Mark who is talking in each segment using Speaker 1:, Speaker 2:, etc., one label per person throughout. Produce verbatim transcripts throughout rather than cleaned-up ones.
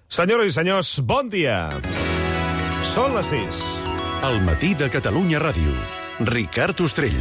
Speaker 1: Senyores i senyors, bon dia. Són les sis.
Speaker 2: Al matí de Catalunya Ràdio. Ricard Ostrell.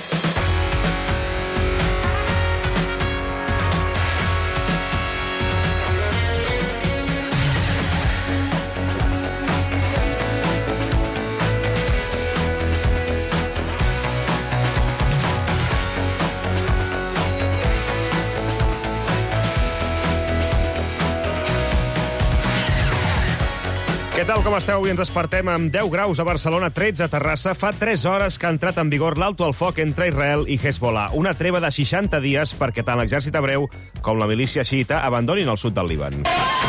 Speaker 1: Què tal, com esteu? Avui ens despertem amb deu graus a Barcelona, tretze a Terrassa. Fa tres hores que ha entrat en vigor l'alto al foc entre Israel i Hezbollah. Una treva de seixanta dies perquè tant l'exèrcit hebreu com la milícia xiita abandonin el sud del Líban.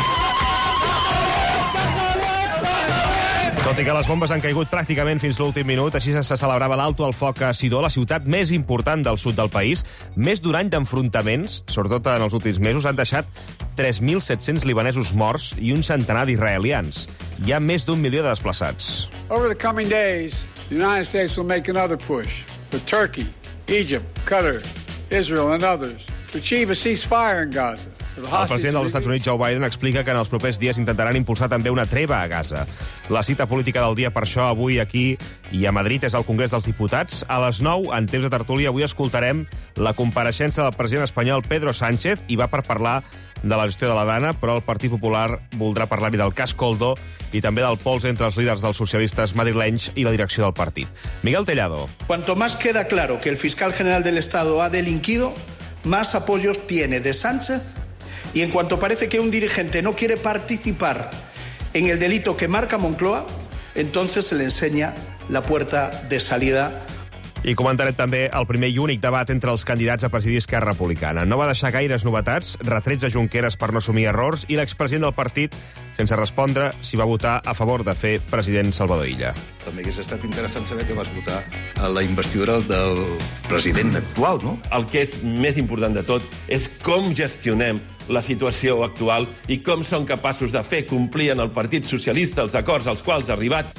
Speaker 1: Tot i que les bombes han caigut pràcticament fins l'últim minut, així se celebrava l'alto al foc a Sidó, la ciutat més important del sud del país. Més d'un any d'enfrontaments, sobretot en els últims mesos, han deixat tres mil set-cents libanesos morts i un centenar d'israelians. Hi ha més d'un milió de desplaçats.
Speaker 3: Over the coming days, the United States will make another push with Turkey, Egypt, Qatar, Israel and others to achieve a ceasefire in Gaza.
Speaker 1: El president dels Estats Units, Joe Biden, explica que en els propers dies intentaran impulsar també una treva a Gaza. La cita política del dia per això avui aquí i a Madrid és al Congrés dels Diputats. A les nou, en temps de tertúlia, avui escoltarem la compareixença del president espanyol Pedro Sánchez i va per parlar de la gestió de la Dana, però el Partit Popular voldrà parlar-hi del cas Koldo i també del pols entre els líders dels socialistes madrilenys i la direcció del partit. Miguel Tellado.
Speaker 4: Cuanto más queda claro que el fiscal general del Estado ha delinquido, más apoyos tiene de Sánchez. Y en cuanto parece que un dirigente no quiere participar en el delito que marca Moncloa, entonces se le enseña la puerta de salida.
Speaker 1: I comentarem també el primer i únic debat entre els candidats a presidir Esquerra Republicana. No va deixar gaires novetats, retrets a Junqueras per no assumir errors i l'expresident del partit, sense respondre si va votar a favor de fer president Salvador Illa.
Speaker 5: També hagués estat interessant saber que vas votar a la investidura del president actual, no?
Speaker 6: El que és més important de tot és com gestionem la situació actual i com són capaços de fer complir en el Partit Socialista els acords als quals ha arribat.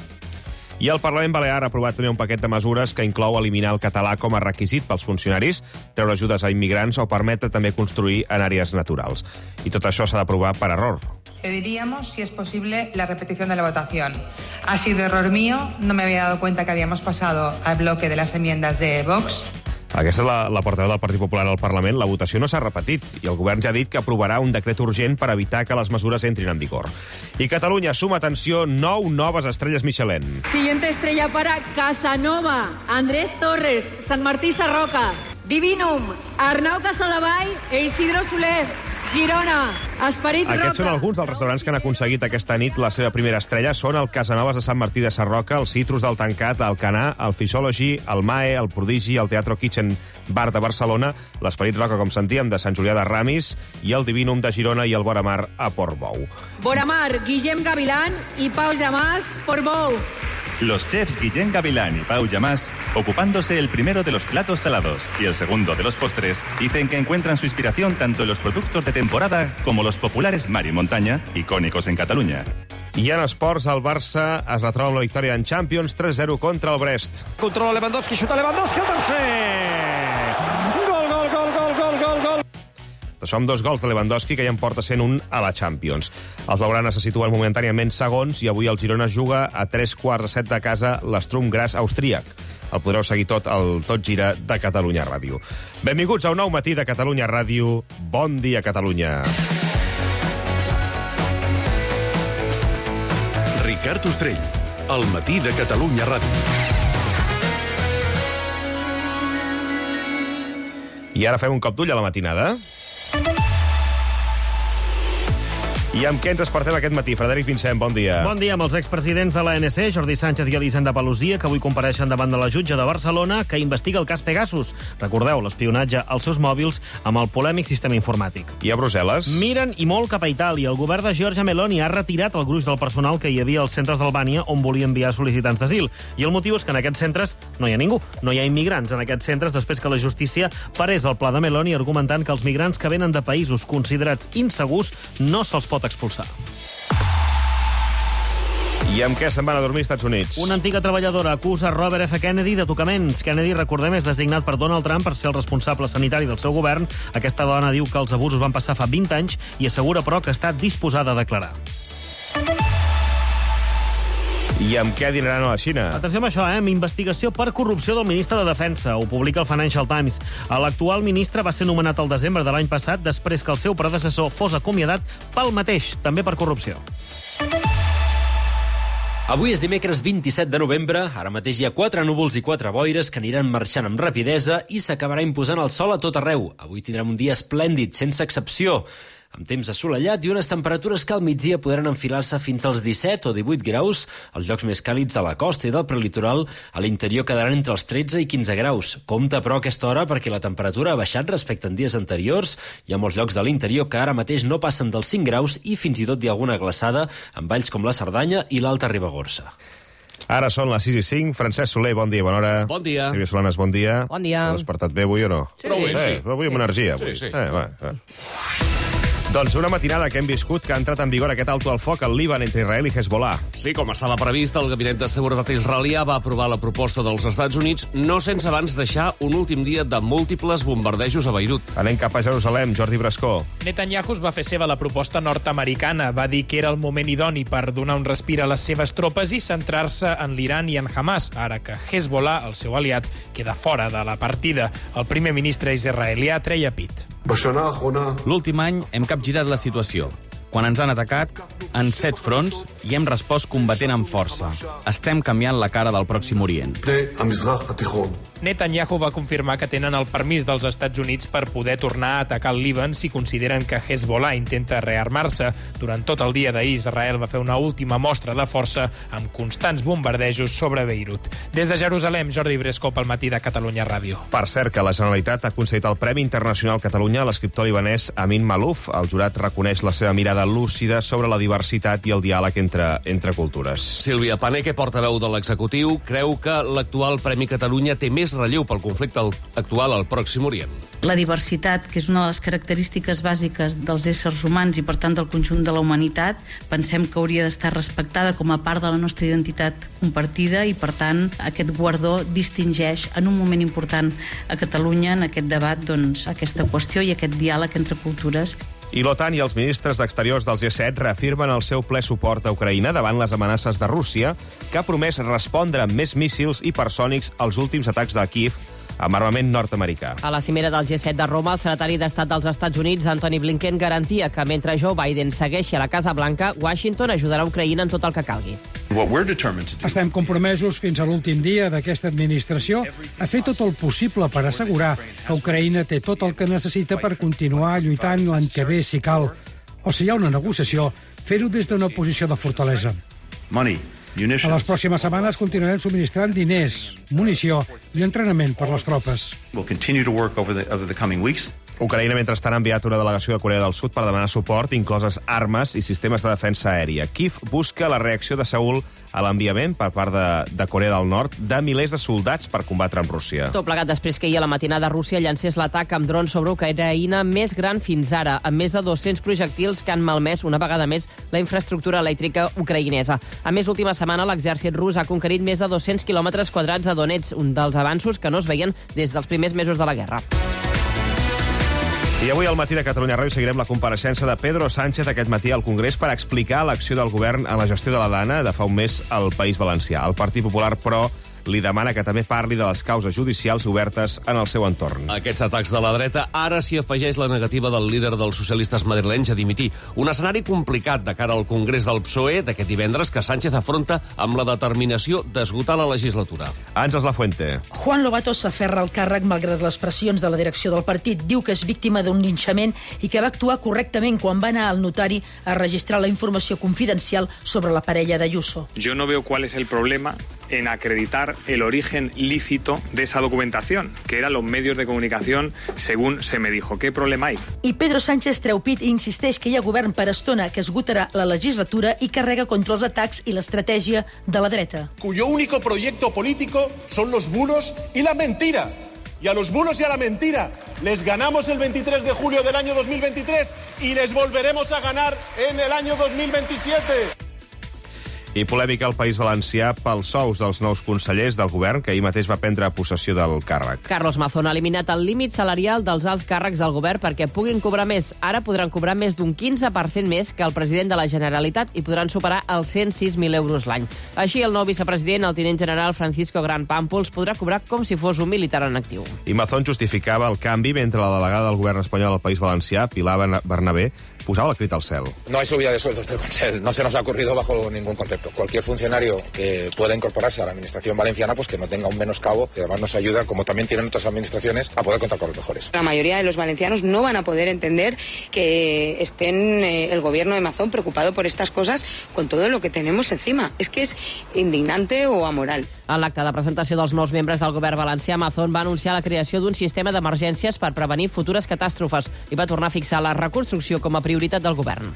Speaker 1: I el Parlament Balear ha aprovat també un paquet de mesures que inclou eliminar el català com a requisit pels funcionaris, treure ajudes a immigrants o permetre també construir en àrees naturals. I tot això s'ha d'aprovar per error.
Speaker 7: Pediríamos, si es posible, la repetición de la votación. Ha sido error mío, no me había dado cuenta que habíamos pasado al bloque de las enmiendas de Vox.
Speaker 1: Aquesta és la, la portaveu del Partit Popular al Parlament. La votació no s'ha repetit i el govern ja ha dit que aprovarà un decret urgent per evitar que les mesures entrin en vigor. I Catalunya suma, atenció, nou noves estrelles Michelin.
Speaker 8: Siguiente estrella para Casanova, Andrés Torres, Sant Martí Sarroca, Divinum, Arnau Casadevall e Isidro Soler. Girona, Esperit Roca.
Speaker 1: Aquests són alguns dels restaurants que han aconseguit aquesta nit la seva primera estrella. Són el Casanovas de Sant Martí de Sarroca, el Citrus del Tancat, el Canà, el Fishology, el Mae, el Prodigi, el Teatro Kitchen Bar de Barcelona, l'Esperit Roca, com sentíem, de Sant Julià de Ramis, i el Divinum de Girona i el Boramar a Portbou.
Speaker 8: Boramar, Guillem Gavilán i Pau Llamàs, Portbou.
Speaker 9: Los chefs Guillem Gavilán y Pau Llamàs, ocupándose el primero de los platos salados y el segundo de los postres, dicen que encuentran su inspiración tanto en los productos de temporada como los populares mar y montaña, icónicos en Catalunya.
Speaker 1: I en esports, el Barça es retroba amb la victòria en Champions tres zero contra el Brest.
Speaker 10: Controla Lewandowski, xuta Lewandowski, el tercer! Gol, gol, gol, gol, gol, gol, gol!
Speaker 1: Som dos gols de Lewandowski, que ja en porta sent un a la Champions. Els blaugranes se situen momentàniament segons i avui el Girona juga a tres quarts de set de casa l'Sturm Graz austríac. El podreu seguir tot al Tot Gira de Catalunya Ràdio. Benvinguts a un nou matí de Catalunya Ràdio. Bon dia, Catalunya.
Speaker 2: Ricard Ostrell, al matí de Catalunya Ràdio.
Speaker 1: I ara fem un cop d'ull a la matinada. I amb què ens despertem aquest matí? Frederic Vincent, bon dia.
Speaker 11: Bon dia amb els expresidents de l'A N C, Jordi Sánchez i Elisenda Palusia, que avui compareixen davant de la jutge de Barcelona que investiga el cas Pegasus. Recordeu, l'espionatge als seus mòbils amb el polèmic sistema informàtic.
Speaker 1: I a Brussel·les?
Speaker 11: Miren i molt cap a Itàlia. El govern de Giorgia Meloni ha retirat el gruix del personal que hi havia als centres d'Albània on volia enviar sol·licitants d'asil. I el motiu és que en aquests centres no hi ha ningú. No hi ha immigrants en aquests centres després que la justícia parés el pla de Meloni argumentant que els migrants que venen de països considerats insegurs no se'ls pot expulsar.
Speaker 1: I amb què se'n van a dormir als Estats Units?
Speaker 11: Una antiga treballadora acusa Robert F. Kennedy de tocaments. Kennedy, recordem, és designat per Donald Trump per ser el responsable sanitari del seu govern. Aquesta dona diu que els abusos van passar fa vint anys i assegura, però, que està disposada a declarar.
Speaker 1: I amb què dinaran a la Xina?
Speaker 11: Atenció amb això, eh? Amb investigació per corrupció del ministre de Defensa. Ho publica el Financial Times. L'actual ministre va ser nomenat al desembre de l'any passat després que el seu predecessor fos acomiadat pel mateix, també per corrupció.
Speaker 12: Avui és dimecres vint-i-set de novembre. Ara mateix hi ha quatre núvols i quatre boires que aniran marxant amb rapidesa i s'acabarà imposant el sol a tot arreu. Avui tindrem un dia esplèndid, sense excepció, amb temps assolellat i unes temperatures que al migdia podran enfilar-se fins als disset o divuit graus. Els llocs més càlids de la costa i del prelitoral, a l'interior quedaran entre els tretze i quinze graus. Compte, però, a aquesta hora perquè la temperatura ha baixat respecte en dies anteriors. Hi ha molts llocs de l'interior que ara mateix no passen dels cinc graus i fins i tot hi ha alguna glaçada en valls com la Cerdanya i l'Alta Ribagorça.
Speaker 1: Ara són les sis i cinc. Francesc Soler, bon dia, bona hora.
Speaker 13: Bon dia.
Speaker 1: Sílvia Solanes, bon dia.
Speaker 14: Bon dia.
Speaker 1: T'has despertat bé avui o no?
Speaker 13: Sí. Prou bé, sí.
Speaker 1: Eh, avui amb energia. Avui.
Speaker 13: Sí, sí.
Speaker 1: Eh, va, va. Doncs una matinada que hem viscut que ha entrat en vigor aquest alto al foc al Líban entre Israel i Hezbollah.
Speaker 13: Sí, com estava previst, el Gabinet de Seguretat israelià va aprovar la proposta dels Estats Units no sense abans deixar un últim dia de múltiples bombardejos a Beirut.
Speaker 1: Anem cap a Jerusalem, Jordi Brascó.
Speaker 15: Netanyahu es va fer seva la proposta nord-americana. Va dir que era el moment idoni per donar un respir a les seves tropes i centrar-se en l'Iran i en Hamas, ara que Hezbollah, el seu aliat, queda fora de la partida. El primer ministre israelià treia pit.
Speaker 16: L'últim any hem capgirat la situació. Quan ens han atacat, en set fronts, i hem respost combatent amb força. Estem canviant la cara del Pròxim Orient.
Speaker 15: Netanyahu va confirmar que tenen el permís dels Estats Units per poder tornar a atacar el Líban si consideren que Hezbollah intenta rearmar-se. Durant tot el dia d'ahir, Israel va fer una última mostra de força amb constants bombardejos sobre Beirut. Des de Jerusalem, Jordi Bresco pel matí de Catalunya Ràdio.
Speaker 1: Per cert, que la Generalitat ha concedit el Premi Internacional Catalunya a l'escriptor libanès Amin Malouf. El jurat reconeix la seva mirada lúcida sobre la diversitat i el diàleg entre, entre cultures.
Speaker 13: Sílvia Paneque, portaveu de l'executiu, creu que l'actual Premi Catalunya té més relleu pel conflicte actual al Pròxim Orient.
Speaker 17: La diversitat, que és una de les característiques bàsiques dels éssers humans i, per tant, del conjunt de la humanitat, pensem que hauria d'estar respectada com a part de la nostra identitat compartida i, per tant, aquest guardó distingeix en un moment important a Catalunya, en aquest debat, doncs, aquesta qüestió i aquest diàleg entre cultures.
Speaker 1: I l'OTAN i els ministres d'Exteriors del G set reafirmen el seu ple suport a Ucraïna davant les amenaces de Rússia, que ha promès respondre amb més míssils hipersònics als últims atacs de Kíev amb armament nord-americà.
Speaker 14: A la cimera del G set de Roma, el secretari d'Estat dels Estats Units, Antony Blinken, garantia que mentre Joe Biden segueixi a la Casa Blanca, Washington ajudarà Ucraïna en tot el que calgui.
Speaker 18: Estem compromesos fins a l'últim dia d'aquesta administració a fer tot el possible per assegurar que Ucraïna té tot el que necessita per continuar lluitant l'any que ve, si cal. O si hi ha una negociació, fer-ho des d'una posició de fortalesa.
Speaker 2: Money.
Speaker 18: A les pròximes setmanes continuarem subministrant diners, munició i entrenament per les tropes.
Speaker 1: Ucraïna, mentrestant, ha enviat una delegació de Corea del Sud per demanar suport, incloses armes i sistemes de defensa aèria. Kíev busca la reacció de Seül a l'enviament per part de, de Corea del Nord de milers de soldats per combatre amb Rússia.
Speaker 14: Tot plegat després que ahir a la matinada Rússia llancés l'atac amb drons sobre Ucraïna més gran fins ara, amb més de dos-cents projectils que han malmès una vegada més la infraestructura elèctrica ucraïnesa. A més, l'última setmana l'exèrcit rus ha conquerit més de dos-cents quilòmetres quadrats a Donetsk, un dels avanços que no es veien des dels primers mesos de la guerra.
Speaker 1: I avui al matí de Catalunya Ràdio seguirem la compareixença de Pedro Sánchez aquest matí al Congrés per explicar l'acció del govern en la gestió de la Dana de fa un mes al País Valencià. El Partit Popular, però, li demana que també parli de les causes judicials obertes en el seu entorn.
Speaker 13: A aquests atacs de la dreta ara s'hi afegeix la negativa del líder dels socialistes madrilenys a dimitir. Un escenari complicat de cara al Congrés del P S O E d'aquest divendres que Sánchez afronta amb la determinació d'esgotar la legislatura.
Speaker 1: Àngels Lafuente.
Speaker 19: Juan Lobato s'aferra al càrrec malgrat les pressions de la direcció del partit. Diu que és víctima d'un linxament i que va actuar correctament quan va anar al notari a registrar la informació confidencial sobre la parella d'Ayuso.
Speaker 20: Yo no veo cuál es el problema en acreditar el origen lícito de esa documentación, que eran los medios de comunicación, según se me dijo. ¿Qué problema hay?
Speaker 19: I Pedro Sánchez treu pit i insisteix que hi ha govern per estona, que esgotarà la legislatura i carrega contra els atacs i l'estratègia de la dreta.
Speaker 21: Cuyo único proyecto político son los bulos y la mentira. Y a los bulos y a la mentira les ganamos el veintitrés de julio del año dos mil veintitrés y les volveremos a ganar en el año dos mil veintisiete.
Speaker 1: I polèmica al País Valencià pels sous dels nous consellers del govern, que ahir mateix va prendre possessió del càrrec.
Speaker 14: Carlos Mazón ha eliminat el límit salarial dels alts càrrecs del govern perquè puguin cobrar més. Ara podran cobrar més d'un quinze per cent més que el president de la Generalitat i podran superar els cent sis mil euros l'any. Així, el nou vicepresident, el tinent general Francisco Gran Pàmpols, podrà cobrar com si fos un militar en actiu.
Speaker 1: I Mazón justificava el canvi mentre la delegada del govern espanyol al País Valencià, Pilar Bernabé, posava el crit al cel.
Speaker 3: No hay subida de sueldos del Consell, no se nos ha ocurrido bajo ningún concepto. Cualquier funcionario que pueda incorporarse a la administración valenciana, pues que no tenga un menoscabo, que además nos ayuda, como también tienen otras administraciones, a poder contar con los mejores.
Speaker 22: La mayoría de los valencianos no van a poder entender que estén eh, el gobierno de Mazón preocupado por estas cosas con todo lo que tenemos encima. Es que es indignante o amoral.
Speaker 14: En l'acte de presentació dels nous membres del govern valencià, Mazón va anunciar la creació d'un sistema d'emergències per prevenir futures catàstrofes i va tornar a fixar la reconstrucció com a prioritat del govern.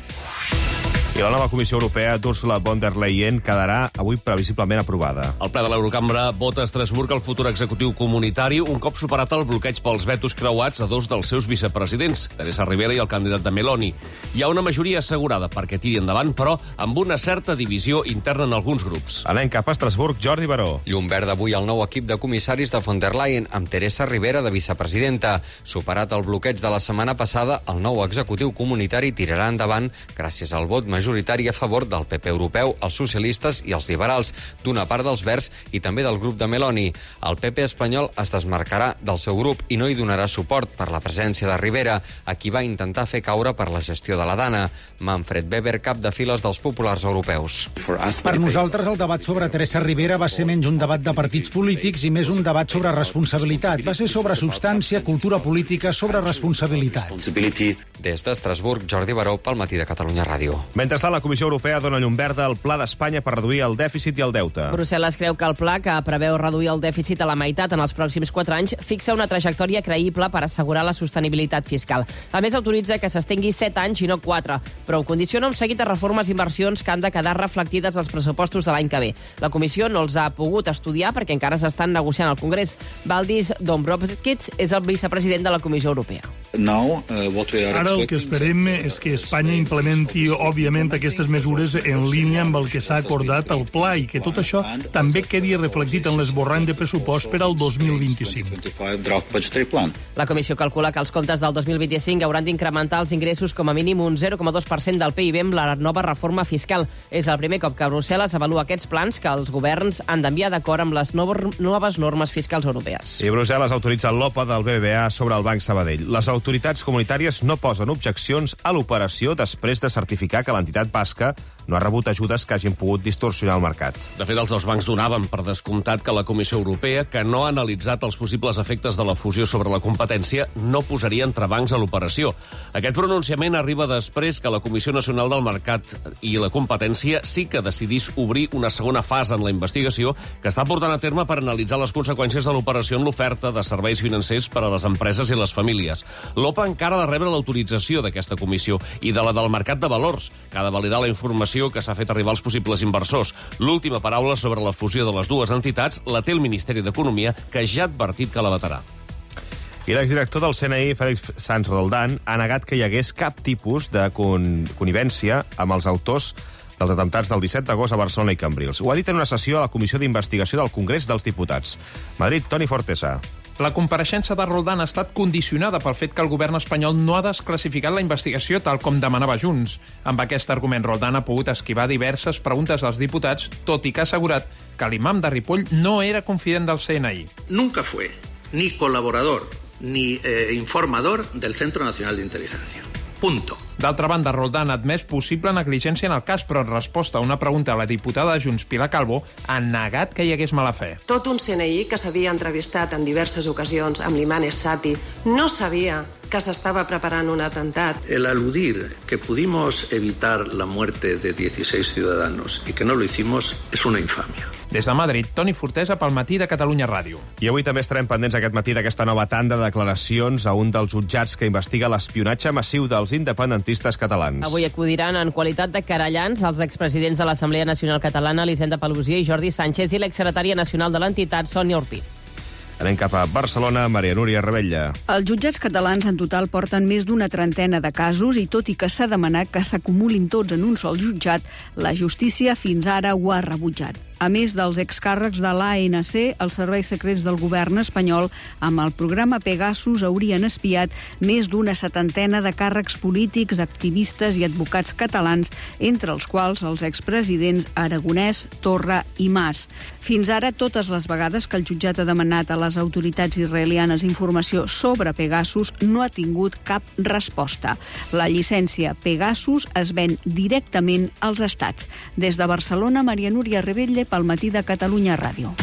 Speaker 1: I la nova Comissió Europea d'Ursula von der Leyen quedarà avui previsiblement aprovada.
Speaker 13: El ple de l'Eurocambra vota a Estrasburg el futur executiu comunitari un cop superat el bloqueig pels vetos creuats a dos dels seus vicepresidents, Teresa Rivera i el candidat de Meloni. Hi ha una majoria assegurada perquè tiri endavant, però amb una certa divisió interna en alguns grups.
Speaker 1: Anem cap a Estrasburg, Jordi Baró.
Speaker 23: Llum verd avui al nou equip de comissaris de von der Leyen, amb Teresa Rivera de vicepresidenta. Superat el bloqueig de la setmana passada, el nou executiu comunitari tirarà endavant gràcies al vot majoritari a favor del P P europeu, els socialistes i els liberals, d'una part dels Verds i també del grup de Meloni. El P P espanyol es desmarcarà del seu grup i no hi donarà suport per la presència de Rivera, a qui va intentar fer caure per la gestió de la Dana. Manfred Weber, cap de files dels populars europeus.
Speaker 18: Per nosaltres, el debat sobre Teresa Rivera va ser menys un debat de partits polítics i més un debat sobre responsabilitat. Va ser sobre substància, cultura política, sobre responsabilitat.
Speaker 23: Des d'Estrasburg, Jordi Baró, pel Matí de Catalunya Ràdio.
Speaker 1: Mentrestant, la Comissió Europea dona llum verda al Pla d'Espanya per reduir el dèficit i el deute.
Speaker 14: Brussel·les creu que el pla, que preveu reduir el dèficit a la meitat en els pròxims quatre anys, fixa una trajectòria creïble per assegurar la sostenibilitat fiscal. A més, autoritza que s'estengui set anys i no quatre, però ho condiciona un seguit de reformes i inversions que han de quedar reflectides als pressupostos de l'any que ve. La Comissió no els ha pogut estudiar perquè encara s'estan negociant al Congrés. Valdis Dombrovskis és el vicepresident de la Comissió Europea.
Speaker 24: Ara el que esperem és que Espanya implementi, òbviament, aquestes mesures en línia amb el que s'ha acordat al pla i que tot això també quedi reflectit en l'esborrany de pressupost per al dos mil vint-i-cinc.
Speaker 14: La Comissió calcula que els comptes del dos mil vint-i-cinc hauran d'incrementar els ingressos com a mínim un zero coma dos per cent del P I B amb la nova reforma fiscal. És el primer cop que Brussel·les avalua aquests plans que els governs han d'enviar d'acord amb les noves normes fiscals europees.
Speaker 1: I Brussel·les autoritza l'O P A del B B V A sobre el Banc Sabadell. Les autoritats comunitàries no posen objeccions a l'operació després de certificar que l'entitat basca no ha rebut ajudes que hagin pogut distorsionar el mercat.
Speaker 13: De fet, els dos bancs donaven per descomptat que la Comissió Europea, que no ha analitzat els possibles efectes de la fusió sobre la competència, no posaria entrebancs a l'operació. Aquest pronunciament arriba després que la Comissió Nacional del Mercat i la Competència sí que decidís obrir una segona fase en la investigació que està portant a terme per analitzar les conseqüències de l'operació en l'oferta de serveis financers per a les empreses i les famílies. L'O P A encara ha de rebre l'autorització d'aquesta comissió i de la del mercat de valors, que ha de validar la informació que s'ha fet arribar als possibles inversors. L'última paraula sobre la fusió de les dues entitats la té el Ministeri d'Economia, que ja ha advertit que la vetarà.
Speaker 1: I l'exdirector del C N I, Félix Sanz Roldán, ha negat que hi hagués cap tipus de con conivència amb els autors dels atemptats del disset d'agost a Barcelona i Cambrils. Ho ha dit en una sessió a la Comissió d'Investigació del Congrés dels Diputats. Madrid, Toni Fortesa.
Speaker 15: La compareixença de Roldán ha estat condicionada pel fet que el govern espanyol no ha desclassificat la investigació tal com demanava Junts. Amb aquest argument, Roldán ha pogut esquivar diverses preguntes dels diputats, tot i que ha assegurat que l'imam de Ripoll no era confident del C N I.
Speaker 25: Nunca fue ni colaborador ni eh, informador del Centro Nacional de Inteligencia. Punto.
Speaker 15: D'altra banda, Roldán ha admès possible negligència en el cas, però en resposta a una pregunta a la diputada de Junts, Pilar Calvo, ha negat que hi hagués mala fe.
Speaker 26: Tot un C N I que s'havia entrevistat en diverses ocasions amb l'imam Essati no sabia que s'estava preparant un atemptat.
Speaker 25: El aludir que pudimos evitar la muerte de dieciséis ciudadanos y que no lo hicimos es una infamia.
Speaker 15: Des de Madrid, Toni Fortesa pel Matí de Catalunya Ràdio.
Speaker 1: I avui també estarem pendents aquest matí d'aquesta nova tanda de declaracions a un dels jutjats que investiga l'espionatge massiu dels independentistes catalans.
Speaker 14: Avui acudiran en qualitat de querellants els expresidents de l'Assemblea Nacional Catalana, Elisenda Paluzie i Jordi Sánchez, i l'exsecretària nacional de l'entitat, Sònia Orpí.
Speaker 1: Anem cap a Barcelona, Maria Núria Rebella.
Speaker 4: Els jutjats catalans en total porten més d'una trentena de casos i tot i que s'ha demanat que s'acumulin tots en un sol jutjat, la justícia fins ara ho ha rebutjat. A més dels excàrrecs de l'A N C, els serveis secrets del govern espanyol, amb el programa Pegasus, haurien espiat més d'una setantena de càrrecs polítics, activistes i advocats catalans, entre els quals els expresidents Aragonès, Torra i Mas. Fins ara, totes les vegades que el jutjat ha demanat a les autoritats israelianes informació sobre Pegasus, no ha tingut cap resposta. La llicència Pegasus es ven directament als estats. Des de Barcelona, Maria Núria Rebella, pel Matí de Catalunya Ràdio.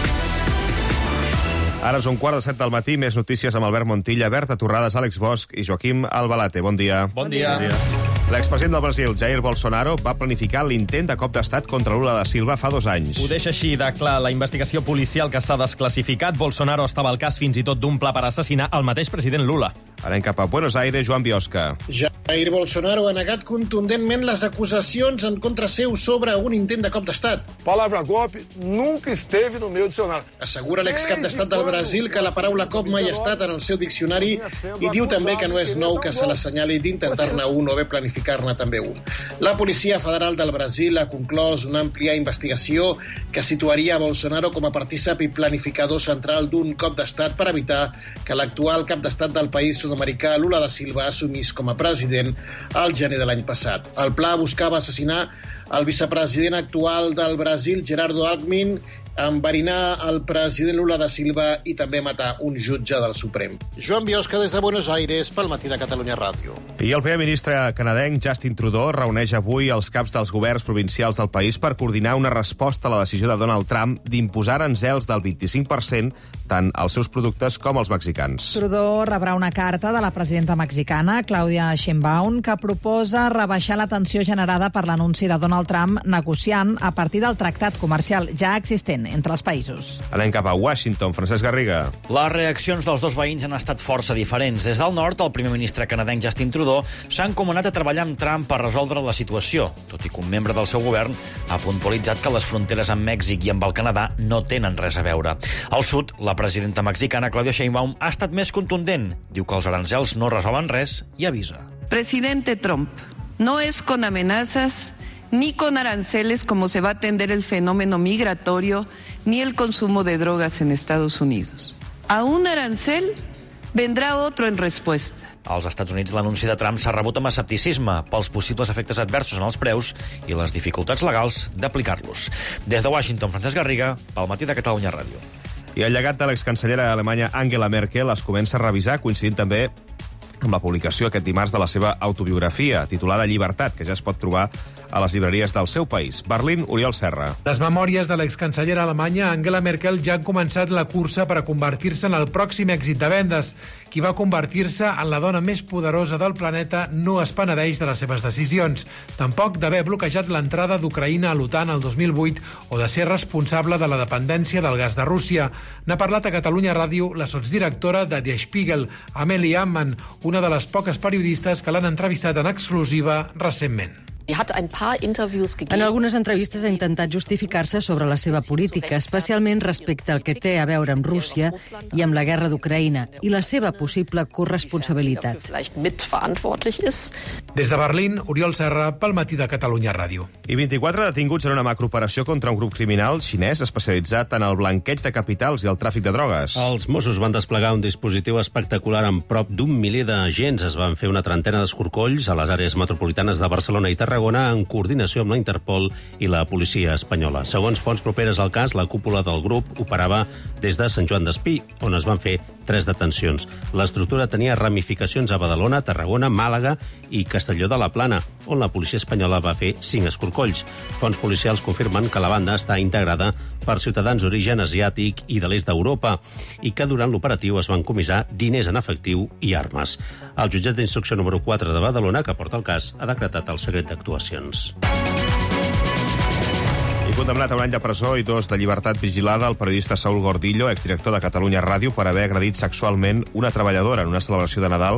Speaker 1: Ara és un quart de set del matí, més notícies amb Albert Montilla, Berta Torrades, Àlex Bosch i Joaquim Albalate. Bon dia.
Speaker 16: Bon dia. Bon dia.
Speaker 1: L'expresident del Brasil, Jair Bolsonaro, va planificar l'intent de cop d'estat contra Lula da Silva fa dos anys.
Speaker 16: Ho deixa així de clar la investigació policial que s'ha desclassificat. Bolsonaro estava al cas fins i tot d'un pla per assassinar el mateix president Lula.
Speaker 1: Anem cap a Buenos Aires, Joan Biosca.
Speaker 5: Jair Bolsonaro ha negat contundentment les acusacions en contra seu sobre un intent de cop d'estat.
Speaker 6: Palavra golpe nunca esteve no meu dicionari.
Speaker 5: Assegura l'excap d'estat del Brasil que la paraula cop mai ha estat en el seu diccionari i diu també que no és nou que se l'assenyali d'intentar-ne un o bé planificar-ne també un. La Policia Federal del Brasil ha conclòs una àmplia investigació que situaria Bolsonaro com a partícip i planificador central d'un cop d'estat per evitar que l'actual cap d'estat del país sud-americà, Lula da Silva, assumís com a president al gener de l'any passat. El pla buscava assassinar el vicepresident actual del Brasil, Gerardo Alckmin, enverinar el president Lula da Silva i també matar un jutge del Suprem. Joan Biosca, des de Buenos Aires, pel Matí de Catalunya Ràdio.
Speaker 1: I el primer ministre canadenc, Justin Trudeau, reuneix avui els caps dels governs provincials del país per coordinar una resposta a la decisió de Donald Trump d'imposar aranzels del vint-i-cinc per cent tant als seus productes com als mexicans.
Speaker 7: Trudeau rebrà una carta de la presidenta mexicana, Claudia Sheinbaum, que proposa rebaixar la tensió generada per l'anunci de Donald Trump negociant a partir del tractat comercial ja existent entre els països.
Speaker 1: Anem cap a Washington, Francesc Garriga.
Speaker 8: Les reaccions dels dos veïns han estat força diferents. Des del nord, el primer ministre canadenc Justin Trudeau s'ha encomanat a treballar amb Trump per resoldre la situació, tot i que un membre del seu govern ha puntualitzat que les fronteres amb Mèxic i amb el Canadà no tenen res a veure. Al sud, la presidenta mexicana Claudia Sheinbaum ha estat més contundent. Diu que els aranzels no resolen res i avisa.
Speaker 9: Presidente Trump, no es con amenazas ni con aranceles como se va a atender el fenómeno migratorio ni el consumo de drogas en Estados Unidos. A un arancel vendrá otro en respuesta.
Speaker 8: Als Estats Units, l'anunci de Trump s'ha rebut amb escepticisme pels possibles efectes adversos en els preus i les dificultats legals d'aplicar-los. Des de Washington, Francesc Garriga, pel Matí de Catalunya Ràdio.
Speaker 1: I el llegat de l'excancellera alemanya Angela Merkel es comença a revisar, coincidint també amb la publicació aquest dimarts de la seva autobiografia, titulada Llibertat, que ja es pot trobar a les llibreries del seu país. Berlín, Oriol Serra.
Speaker 27: Les memòries de l'excancellera alemanya Angela Merkel ja han començat la cursa per a convertir-se en el pròxim èxit de vendes. Qui va convertir-se en la dona més poderosa del planeta no es penedeix de les seves decisions. Tampoc d'haver bloquejat l'entrada d'Ucraïna a l'OTAN el dos mil vuit o de ser responsable de la dependència del gas de Rússia. N'ha parlat a Catalunya Ràdio la sotsdirectora de Der Spiegel, Amelie Ammann, una de les poques periodistes que l'han entrevistat en exclusiva recentment.
Speaker 7: En algunes entrevistes ha intentat justificar-se sobre la seva política, especialment respecte al que té a veure amb Rússia i amb la guerra d'Ucraïna i la seva possible corresponsabilitat.
Speaker 27: Des de Berlín, Oriol Serra, pel Matí de Catalunya Ràdio.
Speaker 1: I vint-i-quatre detinguts en una macrooperació contra un grup criminal xinès especialitzat en el blanqueig de capitals i el tràfic de drogues.
Speaker 12: Els Mossos van desplegar un dispositiu espectacular amb prop d'un miler d'agents. Es van fer una trentena d'escorcolls a les àrees metropolitanes de Barcelona i Tarragona en coordinació amb la Interpol i la policia espanyola. Segons fonts properes al cas, la cúpula del grup operava des de Sant Joan d'Espí, on es van fer tres detencions. L'estructura tenia ramificacions a Badalona, Tarragona, Màlaga i Castelló de la Plana, on la policia espanyola va fer cinc escorcolls. Fonts policials confirmen que la banda està integrada per ciutadans d'origen asiàtic i de l'est d'Europa i que durant l'operatiu es van comissar diners en efectiu i armes. El jutjat d'instrucció número quatre de Badalona, que porta el cas, ha decretat el secret d'actuacions.
Speaker 1: I condemnat a un any de presó i dos de llibertat vigilada el periodista Saúl Gordillo, exdirector de Catalunya Ràdio, per haver agredit sexualment una treballadora en una celebració de Nadal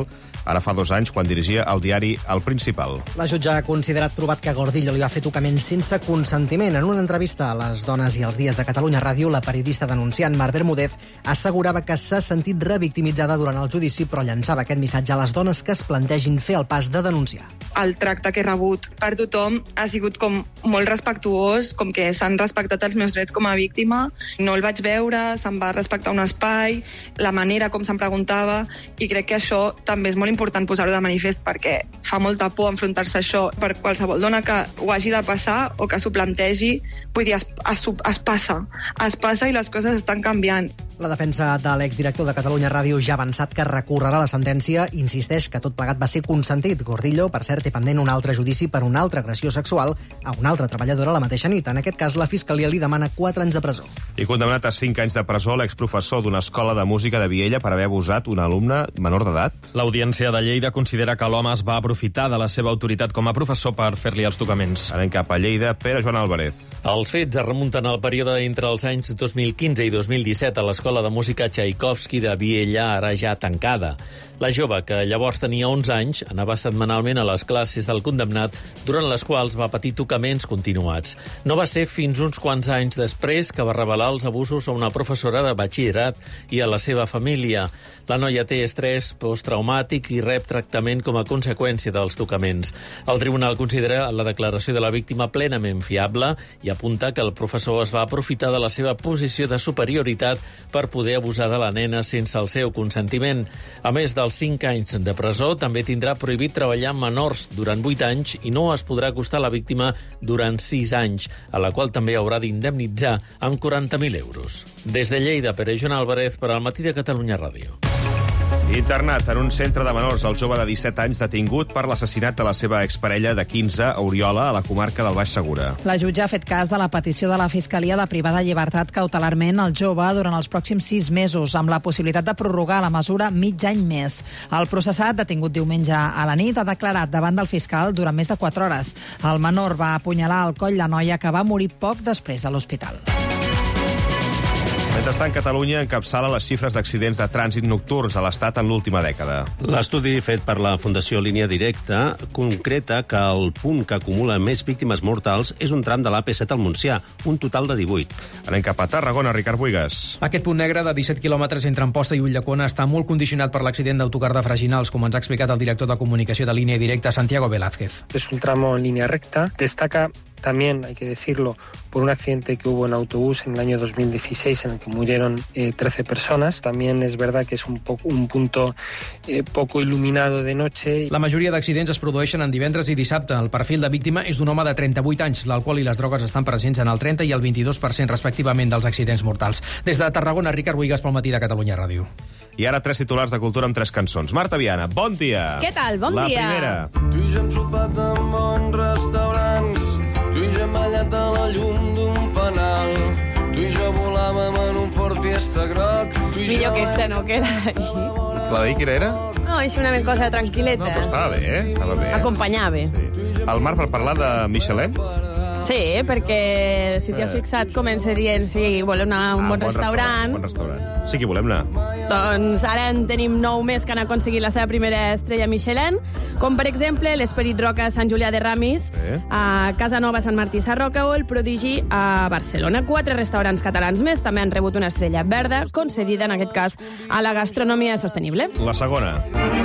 Speaker 1: ara fa dos anys, quan dirigia el diari El Principal.
Speaker 2: La jutge ha considerat provat que Gordillo li va fer tocaments sense consentiment. En una entrevista a Les Dones i els Dies de Catalunya Ràdio, la periodista denunciant Mar Bermúdez assegurava que s'ha sentit revictimitzada durant el judici, però llançava aquest missatge a les dones que es plantegin fer el pas de denunciar.
Speaker 10: El tracte que he rebut per tothom ha sigut com molt respectuós, com que s'han respectat els meus drets com a víctima. No el vaig veure, se'm va respectar un espai, la manera com se'm preguntava, i crec que això també és molt important posar-ho de manifest, perquè fa molta por enfrontar-se a això per qualsevol dona que ho hagi de passar o que s'ho plantegi. Vull dir, es, es, es passa, es passa i les coses estan canviant.
Speaker 2: La defensa de l'exdirector de Catalunya Ràdio ja ha avançat que recorrerà la sentència i insisteix que tot plegat va ser consentit. Gordillo, per cert, té pendent un altre judici per una altra agressió sexual a una altra treballadora la mateixa nit. En aquest cas, la Fiscalia li demana quatre anys de presó.
Speaker 1: I condemnat a cinc anys de presó l'exprofessor d'una escola de música de Viella per haver abusat un alumne menor d'edat.
Speaker 11: L'Audiència de Lleida considera que l'home es va aprofitar de la seva autoritat com a professor per fer-li els tocaments.
Speaker 1: Anem cap a Lleida. Pere Joan Álvarez.
Speaker 17: Els fets es remunten al període entre els anys dos mil quinze i dos mil disset a l'Escola de Música Tchaikovsky de Viella, ara ja tancada. La jove, que llavors tenia onze anys, anava setmanalment a les classes del condemnat, durant les quals va patir tocaments continuats. No va ser fins uns quants anys després que va revelar els abusos a una professora de batxillerat i a la seva família. La noia té estrès posttraumàtic i rep tractament com a conseqüència dels tocaments. El tribunal considera la declaració de la víctima plenament fiable i apunta que el professor es va aprofitar de la seva posició de superioritat per poder abusar de la nena sense el seu consentiment. A més dels cinc anys de presó, també tindrà prohibit treballar amb menors durant vuit anys i no es podrà acostar a la víctima durant sis anys, a la qual també haurà d'indemnitzar amb quaranta mil euros. Des de Lleida, Pere Joan Álvarez per al Matí de Catalunya Ràdio.
Speaker 1: Internat en un centre de menors, el jove de disset anys detingut per l'assassinat de la seva exparella de quinze, a Oriola, a la comarca del Baix Segura.
Speaker 19: La jutge ha fet cas de la petició de la Fiscalia de privar de llibertat cautelarment el jove durant els pròxims sis mesos, amb la possibilitat de prorrogar la mesura mig any més. El processat, detingut diumenge a la nit, ha declarat davant del fiscal durant més de quatre hores. El menor va apunyalar al coll la noia, que va morir poc després a l'hospital.
Speaker 1: Mentrestant, Catalunya encapçala les xifres d'accidents de trànsit nocturns a l'Estat en l'última dècada.
Speaker 13: L'estudi fet per la Fundació Línia Directa concreta que el punt que acumula més víctimes mortals és un tram de l'A P set al Montsià, un total de divuit.
Speaker 1: Anem cap a Tarragona, Ricard Buigas.
Speaker 20: Aquest punt negre de disset quilòmetres entre Amposta i Ulldecona està molt condicionat per l'accident d'autocar de Freginals, com ens ha explicat el director de comunicació de Línia Directa, Santiago Velázquez.
Speaker 21: Es un tramo en línea recta. Destaca también, hay que decirlo, por un accidente que hubo en autobús en el año dos mil dieciséis en el que murieron eh, trece personas. También es verdad que es un, poco, un punto eh, poco iluminado de noche.
Speaker 20: La majoria d'accidents es produeixen en divendres i dissabte. El perfil de víctima és d'un home de trenta-vuit anys. L'alcohol i les drogues estan presents en el trenta i el vint-i-dos per cent respectivament dels accidents mortals. Des de Tarragona, Ricard Buigas pel Matí de Catalunya Ràdio.
Speaker 1: I ara tres titulars de cultura amb tres cançons. Marta Viana, bon dia.
Speaker 28: Què tal? Bon
Speaker 1: la
Speaker 28: dia.
Speaker 1: La primera.
Speaker 29: Tu i jo hem sopat en bons restaurants. Tu i jo hem ballat a la llum d'un fanal. Tu i jo volàvem en un Ford Fiesta groc. Tu i
Speaker 28: Millor
Speaker 29: jo...
Speaker 28: que este no queda ahí.
Speaker 1: La d'ahir quina era?
Speaker 28: No, és una cosa tranquil·leta.
Speaker 1: No, però estava bé, eh? Estava bé.
Speaker 28: Acompanyava bé.
Speaker 1: Sí. El Marc, per parlar de Michelin?
Speaker 28: Sí, perquè si t'hi has fixat comença dient sí, volem anar a un
Speaker 1: ah,
Speaker 28: bon,
Speaker 1: bon
Speaker 28: restaurant.
Speaker 1: restaurant. Bon restaurant. Sí que volem anar.
Speaker 28: Doncs ara en tenim nou més que han aconseguit la seva primera estrella Michelin, com per exemple l'Esperit Roca Sant Julià de Ramis, sí. a Casa Nova Sant Martí Sarroca o el Prodigi a Barcelona. Quatre restaurants catalans més també han rebut una estrella verda, concedida en aquest cas a la gastronomia sostenible.
Speaker 1: La segona.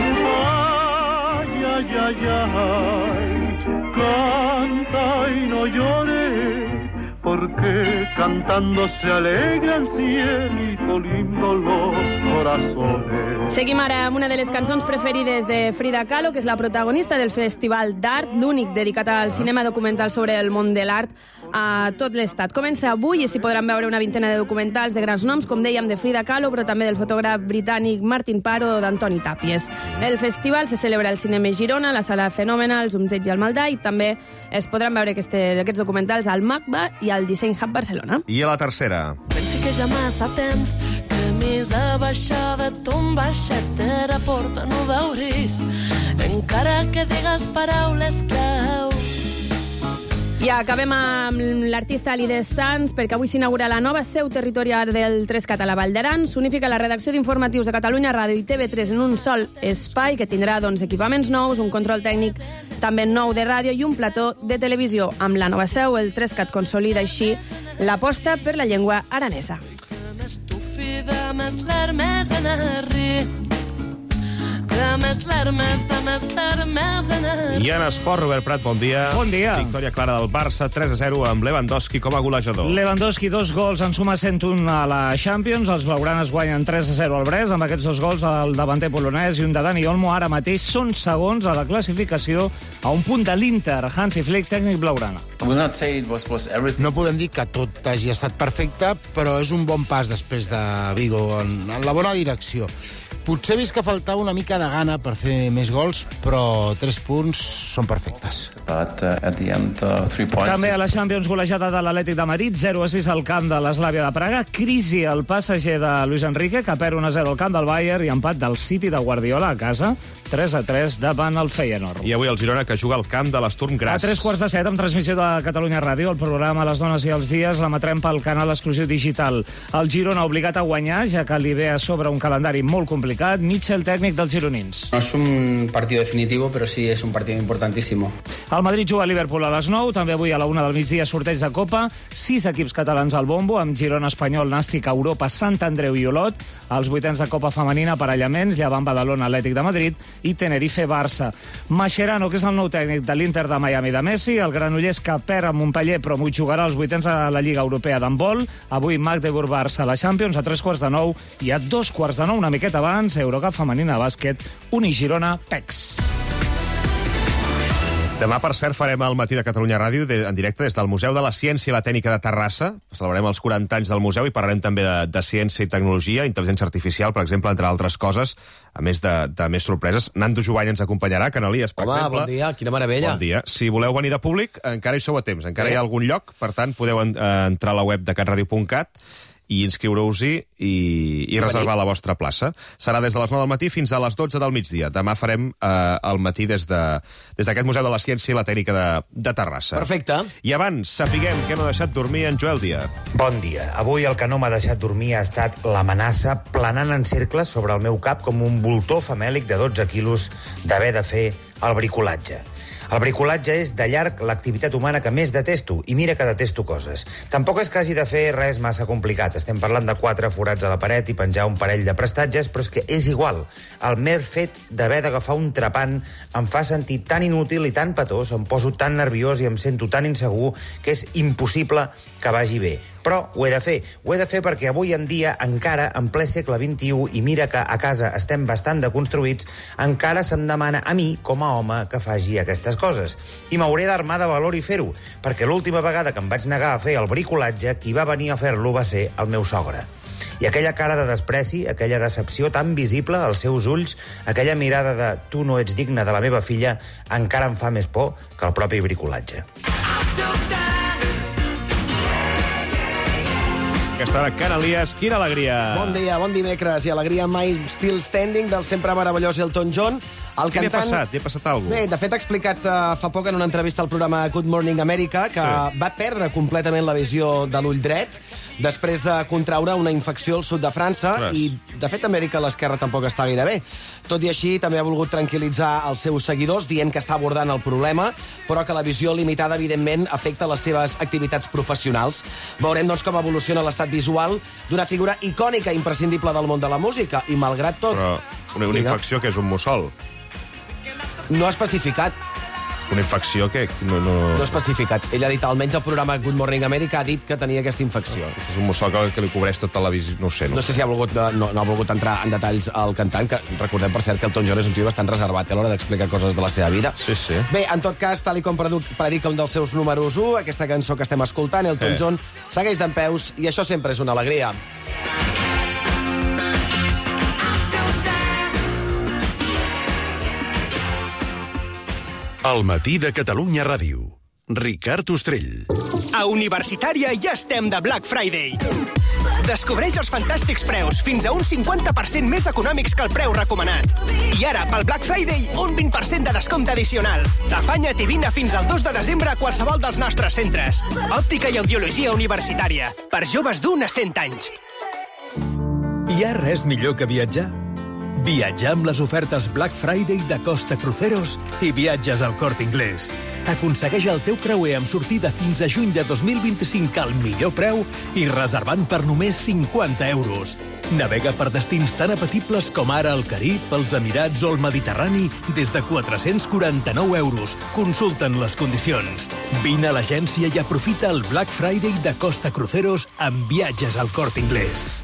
Speaker 29: Ay, ay, ay, ay, canta y no llores, porque cantando se alegran cielito lindo los corazones.
Speaker 28: Seguim ara amb una de les cançons preferides de Frida Kahlo, que és la protagonista del Festival d'Art, l'únic dedicat al cinema documental sobre el món de l'art a tot l'estat. Comença avui i s'hi podran veure una vintena de documentals de grans noms, com dèiem, de Frida Kahlo, però també del fotògraf britànic Martin Parr o d'Antoni Tàpies. El festival se celebra al Cinema Girona, a la Sala Fenòmena, al Zumzeig i al Maldà, i també es podran veure este, aquests documentals al MACBA i al Disseny Hub Barcelona.
Speaker 1: I a la tercera.
Speaker 28: Pensi que ja massa temps que misa baixada ton baixet de la porta no veuris, encara que digues paraules clau. I acabem amb l'artista Alides Sans, perquè avui s'inaugura la nova seu territorial del Trescat a la Vall d'Aran. S'unifica la redacció d'informatius de Catalunya Ràdio i T V tres en un sol espai que tindrà doncs, equipaments nous, un control tècnic també nou de ràdio i un plató de televisió. Amb la nova seu, el Trescat consolida així l'aposta per la llengua aranesa.
Speaker 1: I en esport, Robert Prat, bon dia.
Speaker 3: Bon dia.
Speaker 1: Victòria clara del Barça, tres a zero, amb Lewandowski com a golejador.
Speaker 3: Lewandowski, dos gols, en suma cent un a la Champions. Els blaugranes guanyen tres a zero al Brest. Amb aquests dos gols, el davanter polonès i un de Dani Olmo ara mateix són segons a la classificació a un punt de l'Inter. Hansi Flick, tècnic blaugrana.
Speaker 14: No podem dir que tot hagi estat perfecte, però és un bon pas després de Vigo en, en la bona direcció. Potser he vist que faltava una mica de gana per fer més gols, però tres punts són perfectes.
Speaker 3: But, uh, at the end, uh, three points També a la Champions, golejada de l'Atlètic de Madrid, zero a sis al camp de l'Eslàvia de Praga, crisi al passager de Luis Enrique, que perd un a zero al camp del Bayern, i empat del City de Guardiola a casa, tres a tres davant el Feyenoord.
Speaker 1: I avui el Girona, que juga al camp de l'Sturm Graz.
Speaker 3: A tres quarts de set, amb transmissió de Catalunya Ràdio, el programa Les dones i els dies l'emetrem pel canal exclusiu digital. El Girona obligat a guanyar, ja que li ve a sobre un calendari molt complicat. Mitchell, tècnic dels gironins.
Speaker 15: No es un partido definitivo, pero sí es un partido importantísimo.
Speaker 3: El Madrid juga a Liverpool a les nou, també avui a la una del migdia sorteig de Copa, sis equips catalans al bombo, amb Girona, Espanyol, Nàstic, Europa, Sant Andreu i Olot, els vuitens de Copa femenina, aparellaments, Llevant, Badalona, Atlètic de Madrid i Tenerife, Barça. Mascherano, que és el nou tècnic de l'Inter de Miami de Messi, el granollers que perd a Montpellier, però m'ho jugarà als vuitens de la Lliga Europea d'handbol, avui Magdeburg-Barça a la Champions, a tres quarts de nou, i a dos quarts de nou, una miqueta abans, Eurocup femenina de bàsquet, Uni Girona, P E X.
Speaker 1: Demà, per cert, farem el Matí de Catalunya Ràdio en directe des del Museu de la Ciència i la Tècnica de Terrassa. Celebrarem els quaranta anys del museu i parlarem també de, de ciència i tecnologia, intel·ligència artificial, per exemple, entre altres coses, a més de, de més sorpreses. Nando Jovany ens acompanyarà, Canalies, per
Speaker 18: Home,
Speaker 1: exemple.
Speaker 18: bon dia, quina meravella.
Speaker 1: Bon dia. Si voleu venir de públic, encara hi sou a temps, encara eh? hi ha algun lloc, per tant, podeu en, eh, entrar a la web de catradio punt cat i inscriure-us-hi i, i reservar la vostra plaça. Serà des de les nou del matí fins a les dotze del migdia. Demà farem eh, el matí des de des d'aquest Museu de la Ciència i la Tècnica de, de Terrassa.
Speaker 18: Perfecte.
Speaker 1: I abans, sapiguem que no ha deixat dormir en Joel Díaz.
Speaker 22: Bon dia. Avui el que no m'ha deixat dormir ha estat l'amenaça planant en cercles sobre el meu cap com un voltor famèlic de dotze quilos d'haver de fer el bricolatge. El bricolatge és, de llarg, l'activitat humana que més detesto, i mira que detesto coses. Tampoc és que hagi de fer res massa complicat. Estem parlant de quatre forats a la paret i penjar un parell de prestatges, però és que és igual. El mer fet d'haver d'agafar un trepant em fa sentir tan inútil i tan petós, em poso tan nerviós i em sento tan insegur que és impossible que vagi bé. Però ho he de fer. Ho he de fer perquè avui en dia, encara, en ple segle vint-i-u, i mira que a casa estem bastant deconstruïts, encara se'm demana a mi, com a home, que faci aquestes coses. I m'hauré d'armar de valor i fer-ho, perquè l'última vegada que em vaig negar a fer el bricolatge, qui va venir a fer-lo va ser el meu sogre. I aquella cara de despreci, aquella decepció tan visible als seus ulls, aquella mirada de tu no ets digne de la meva filla, encara em fa més por que el propi bricolatge.
Speaker 1: Aquesta hora, Canalies, quina alegria!
Speaker 18: Bon dia, bon dimecres, i alegria mai still standing del sempre meravellós Elton John. El
Speaker 1: Què
Speaker 18: cantant...
Speaker 1: li ha passat? Li ha passat alguna cosa?
Speaker 18: Bé, de fet, ha explicat uh, fa poc en una entrevista al programa Good Morning America que sí. va perdre completament la visió de l'ull dret després de contraure una infecció al sud de França. Res. I, de fet, també ha dit que l'esquerra tampoc està gaire bé. Tot i així, també ha volgut tranquil·litzar els seus seguidors, dient que està abordant el problema, però que la visió limitada, evidentment, afecta les seves activitats professionals. Veurem, doncs, com evoluciona l'estat visual d'una figura icònica i imprescindible del món de la música, i malgrat tot...
Speaker 1: Però una, una infecció que és un mussol.
Speaker 18: No ha especificat.
Speaker 1: Una infecció que no... No,
Speaker 18: no ha especificat. Ell ha dit, almenys el programa Good Morning America ha dit que tenia aquesta infecció.
Speaker 1: És un mussol que, que li cobreix tota la visió... No sé, no,
Speaker 18: no sé, sé si ha volgut, no, no ha volgut entrar en detalls al cantant, que recordem, per cert, que Elton John és un tio bastant reservat a l'hora d'explicar coses de la seva vida.
Speaker 1: Sí, sí.
Speaker 18: Bé, en tot cas, tal i com predica un dels seus números u, aquesta cançó que estem escoltant, Elton eh. John segueix dempeus, i això sempre és una alegria.
Speaker 23: El matí de Catalunya Ràdio. Ricard Ostrell.
Speaker 24: A Universitària ja estem de Black Friday.
Speaker 4: Descobreix els fantàstics preus, fins a un cinquanta per cent més econòmics que el preu recomanat. I ara, pel Black Friday, un vint per cent de descompte addicional. Afanya't i vine fins al dos de desembre a qualsevol dels nostres centres. Òptica i audiologia universitària, per joves d'un a cent anys.
Speaker 5: Hi ha res millor que viatjar? Viatjar amb les ofertes Black Friday de Costa Cruceros i viatges al Corte Inglés. Aconsegueix el teu creuer amb sortida fins a juny de dos mil vint-i-cinc al millor preu i reservant per només cinquanta euros. Navega per destins tan apetibles com ara el Carib, els Emirats o el Mediterrani des de quatre-cents quaranta-nou euros. Consulta'n les condicions. Vine a l'agència i aprofita el Black Friday de Costa Cruceros amb viatges al Corte Inglés.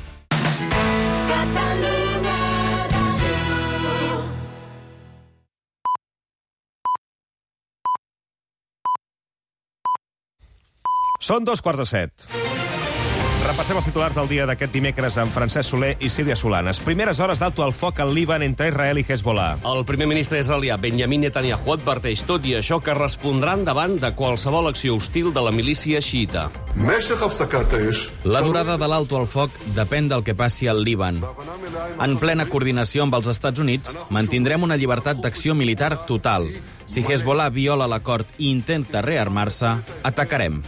Speaker 1: Són dos quarts de set. Repassem els titulars del dia d'aquest dimecres amb Francesc Soler i Sílvia Solanes. Primeres hores d'alto al foc al Líban entre Israel i Hezbollah.
Speaker 13: El primer ministre israelià Benjamin Netanyahu adverteix tot i això que respondran davant de qualsevol acció hostil de la milícia xiita.
Speaker 6: La durada de l'alto al foc depèn del que passi al Líban. En plena coordinació amb els Estats Units, mantindrem una llibertat d'acció militar total. Si Hezbollah viola l'acord i intenta rearmar-se, atacarem.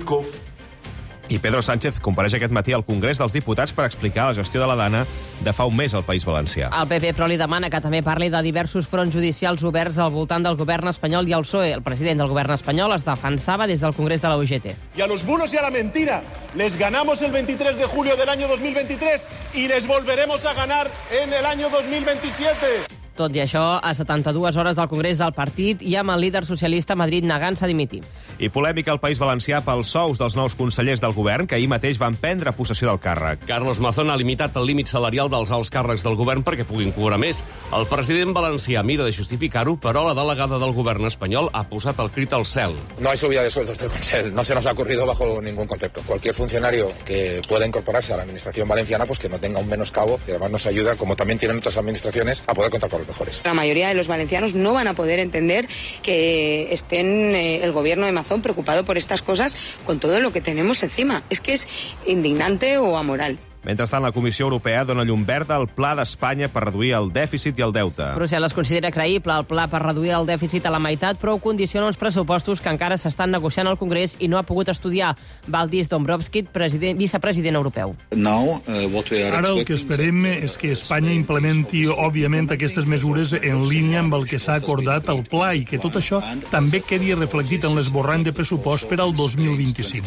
Speaker 1: I Pedro Sánchez compareix aquest matí al Congrés dels Diputats per explicar la gestió de la Dana de fa un mes al País Valencià.
Speaker 8: El P P, però, li demana que també parli de diversos fronts judicials oberts al voltant del govern espanyol i el P S O E. El president del govern espanyol es defensava des del Congrés de la U G T.
Speaker 9: Y a los bulos y a la mentira les ganamos el veintitrés de julio del año dos mil veintitrés y les volveremos a ganar en el año dos mil veintisiete.
Speaker 8: Tot i això, a setanta-dues hores del Congrés del partit i amb el líder socialista a Madrid negant-se a dimitir.
Speaker 1: I polèmica al País Valencià pels sous dels nous consellers del govern que ahir mateix van prendre possessió del càrrec.
Speaker 13: Carlos Mazón ha limitat el límit salarial dels alts càrrecs del govern perquè puguin cobrar més. El president valencià mira de justificar-ho, però la delegada del govern espanyol ha posat el crit al cel.
Speaker 16: No hay subida de sueldos del Consell. No se nos ha ocurrido bajo ningún concepto. Cualquier funcionario que pueda incorporarse a la administración valenciana, pues que no tenga un menoscabo y además nos ayuda, como también tienen otras administraciones, a poder contar con los mejores.
Speaker 24: La mayoría de los valencianos no van a poder entender que estén eh, el gobierno de Mazón preocupado por estas cosas con todo lo que tenemos encima. Es que es indignante o amoral.
Speaker 1: Mentrestant, la Comissió Europea dona llum verda al pla d'Espanya per reduir el dèficit i el deute.
Speaker 8: Brussel·les considera creïble el pla per reduir el dèficit a la meitat, però ho condiciona uns pressupostos que encara s'estan negociant al Congrés i no ha pogut estudiar. Valdis Dombrovskis, president, vicepresident europeu.
Speaker 25: Ara el que esperem és que Espanya implementi, òbviament, aquestes mesures en línia amb el que s'ha acordat al pla i que tot això també quedi reflectit en l'esborrany de pressupost per al dos mil vint-i-cinc.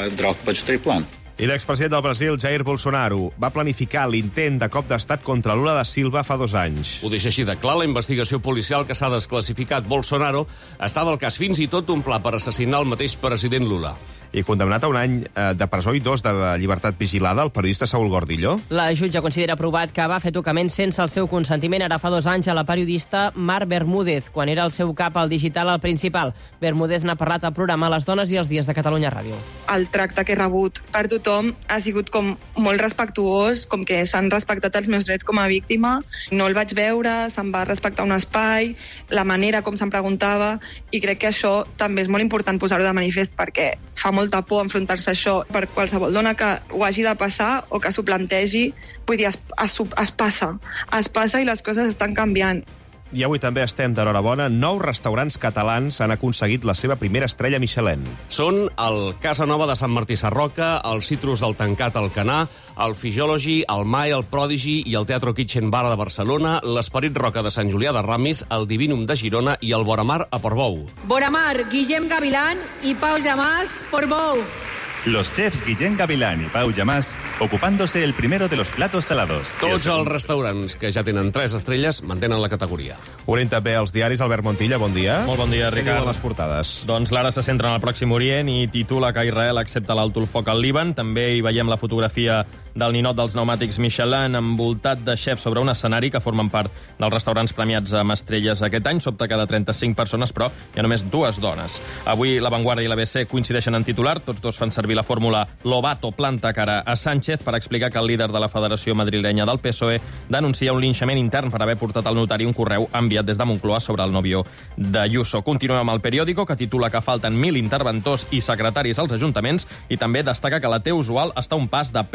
Speaker 1: I l'expresident del Brasil, Jair Bolsonaro, va planificar l'intent de cop d'estat contra Lula da Silva fa dos anys.
Speaker 13: Ho deixa així de clar la investigació policial que s'ha desclassificat. Bolsonaro estava al cas fins i tot d'un pla per assassinar el mateix president Lula.
Speaker 1: I condemnat a un any de presó i dos de llibertat vigilada el periodista Saúl Gordillo.
Speaker 8: La jutge considera aprovat que va fer tocament sense el seu consentiment ara fa dos anys a la periodista Mar Bermúdez, quan era el seu cap al digital al Principal. Bermúdez n'ha parlat al programa Les Dones i els Dies de Catalunya Ràdio.
Speaker 10: El tracte que he rebut per tothom ha sigut com molt respectuós, com que s'han respectat els meus drets com a víctima. No el vaig veure, se'm va respectar un espai, la manera com se'm preguntava, i crec que això també és molt important posar-ho de manifest perquè fa molta por enfrontar-se a això per qualsevol dona que ho hagi de passar o que s'ho plantegi. Vull dir, es, es, es passa, es passa i les coses estan canviant.
Speaker 1: I avui també estem d'enhorabona. Nou restaurants catalans han aconseguit la seva primera estrella Michelin.
Speaker 13: Són el Casa Nova de Sant Martí Sarroca, el Citrus del Tancat Alcanar, el Physiology, el Mai, el Prodigy i el Teatro Kitchen Bar de Barcelona, l'Esperit Roca de Sant Julià de Ramis, el Divinum de Girona i el Boramar a Portbou.
Speaker 26: Boramar, Guillem Gavilán i Pau Llamàs, Portbou.
Speaker 30: Los chefs Guillem Gavilán y Pau Llamàs ocupándose el primero de los platos salados.
Speaker 13: Tots els restaurants que ja tenen tres estrelles mantenen la categoria.
Speaker 1: Obrint també els diaris. Albert Montilla, bon dia.
Speaker 11: Molt bon dia, Ricard.
Speaker 1: Què les portades?
Speaker 11: Doncs l'Ara se centra en el Pròxim Orient i titula que Israel accepta l'alto el foc al Líban. També hi veiem la fotografia del ninot dels pneumàtics Michelin envoltat de xefs sobre un escenari que formen part dels restaurants premiats amb estrelles aquest any. S'opta cada trenta-cinc persones, però hi ha només dues dones. Avui La Vanguardia i l'A B C coincideixen en titular. Tots dos fan servir la fórmula Lobato planta cara a Sánchez per explicar que el líder de la Federació Madrilenya del P S O E denuncia un linxament intern per haver portat al notari un correu enviat des de Moncloa sobre el nòvio d'Ayuso. Continuem amb el periòdico, que titula que falten mil interventors i secretaris als ajuntaments i també destaca que la T usual està a un pas de perdre la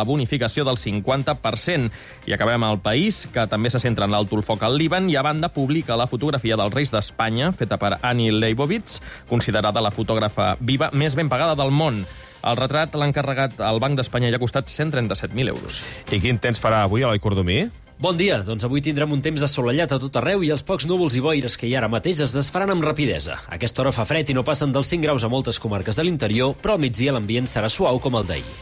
Speaker 11: bonificació del cinquanta per cent. I acabem al País, que també se centra en l'alto el foc al Líban, i a banda publica la fotografia dels Reis d'Espanya, feta per Annie Leibovitz, considerada la fotògrafa viva més ben pagada del món. El retrat l'ha encarregat al Banc d'Espanya i ha costat cent trenta-set mil euros.
Speaker 1: I quin temps farà avui, Eloi Cordomí?
Speaker 2: Bon dia, doncs avui tindrem un temps assolellat a tot arreu i els pocs núvols i boires que hi ha ara mateix es desfaran amb rapidesa. A aquesta hora fa fred i no passen dels cinc graus a moltes comarques de l'interior, però al migdia l'ambient serà suau com el d'ahir.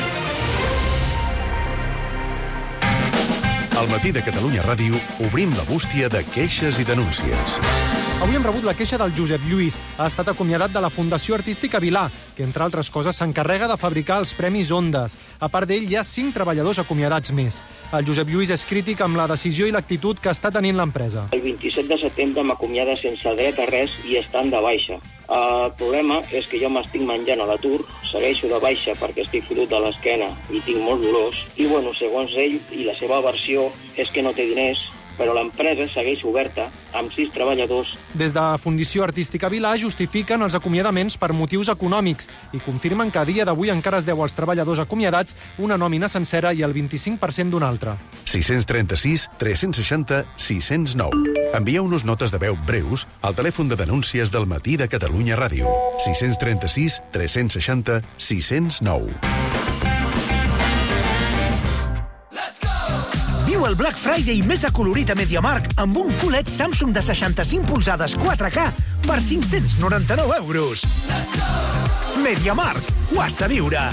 Speaker 23: Al matí de Catalunya Ràdio obrim la bústia de queixes i denúncies.
Speaker 7: Avui hem rebut la queixa del Josep Lluís. Ha estat acomiadat de la Fundació Artística Vilà, que, entre altres coses, s'encarrega de fabricar els Premis Ondas. A part d'ell, hi ha cinc treballadors acomiadats més. El Josep Lluís és crític amb la decisió i l'actitud que està tenint l'empresa.
Speaker 12: El vint-i-set de setembre m'acomiada sense dret a res i estant de baixa. El problema és que jo m'estic menjant a l'atur, segueixo de baixa perquè estic fotut de l'esquena i tinc molts dolors, i bueno, segons ell i la seva versió és que no té diners, però l'empresa segueix oberta amb sis treballadors.
Speaker 7: Des de Fundació Artística Vilà justifiquen els acomiadaments per motius econòmics i confirmen que a dia d'avui encara es deu als treballadors acomiadats una nòmina sencera i el vint-i-cinc per cent d'una altra.
Speaker 23: sis trenta-sis tres-cents seixanta sis cents nou. Envieu-nos notes de veu breus al telèfon de denúncies del Matí de Catalunya Ràdio. sis trenta-sis tres-cents seixanta sis cents nou.
Speaker 17: Viu el Black Friday més acolorit a MediaMarkt amb un Q L E D Samsung de seixanta-cinc polzades quatre K per cinc-cents noranta-nou euros. MediaMarkt, ho has de viure!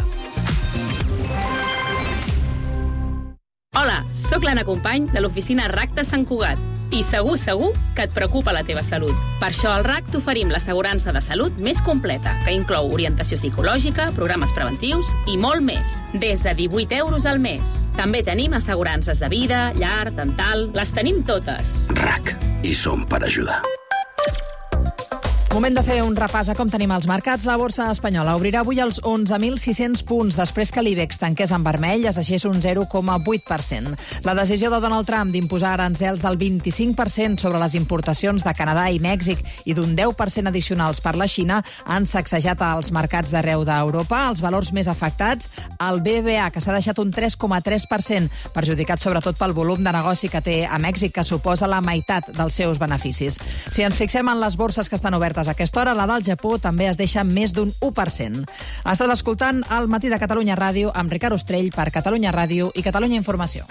Speaker 19: Hola, sóc l'Anna Company de l'oficina R A C de Sant Cugat i segur, segur que et preocupa la teva salut. Per això al R A C t'oferim l'assegurança de salut més completa, que inclou orientació psicològica, programes preventius i molt més, des de divuit euros al mes. També tenim assegurances de vida, llar, dental, les tenim totes.
Speaker 17: R A C, i som per ajudar.
Speaker 20: Moment de fer un repàs a com tenim els mercats. La borsa espanyola obrirà avui als onze mil sis-cents punts, després que l'IBEX tanqués en vermell, es deixés un zero coma vuit per cent. La decisió de Donald Trump d'imposar aranzels del vint-i-cinc per cent sobre les importacions de Canadà i Mèxic i d'un deu per cent addicionals per la Xina han sacsejat els mercats d'arreu d'Europa. Els valors més afectats, el B B V A, que s'ha deixat un tres coma tres per cent, perjudicat sobretot pel volum de negoci que té a Mèxic, que suposa la meitat dels seus beneficis. Si ens fixem en les borses que estan obertes a aquesta hora, la del Japó també es deixa més d'un u per cent. Estàs escoltant el Matí de Catalunya Ràdio amb Ricard Ostrell per Catalunya Ràdio i Catalunya Informació.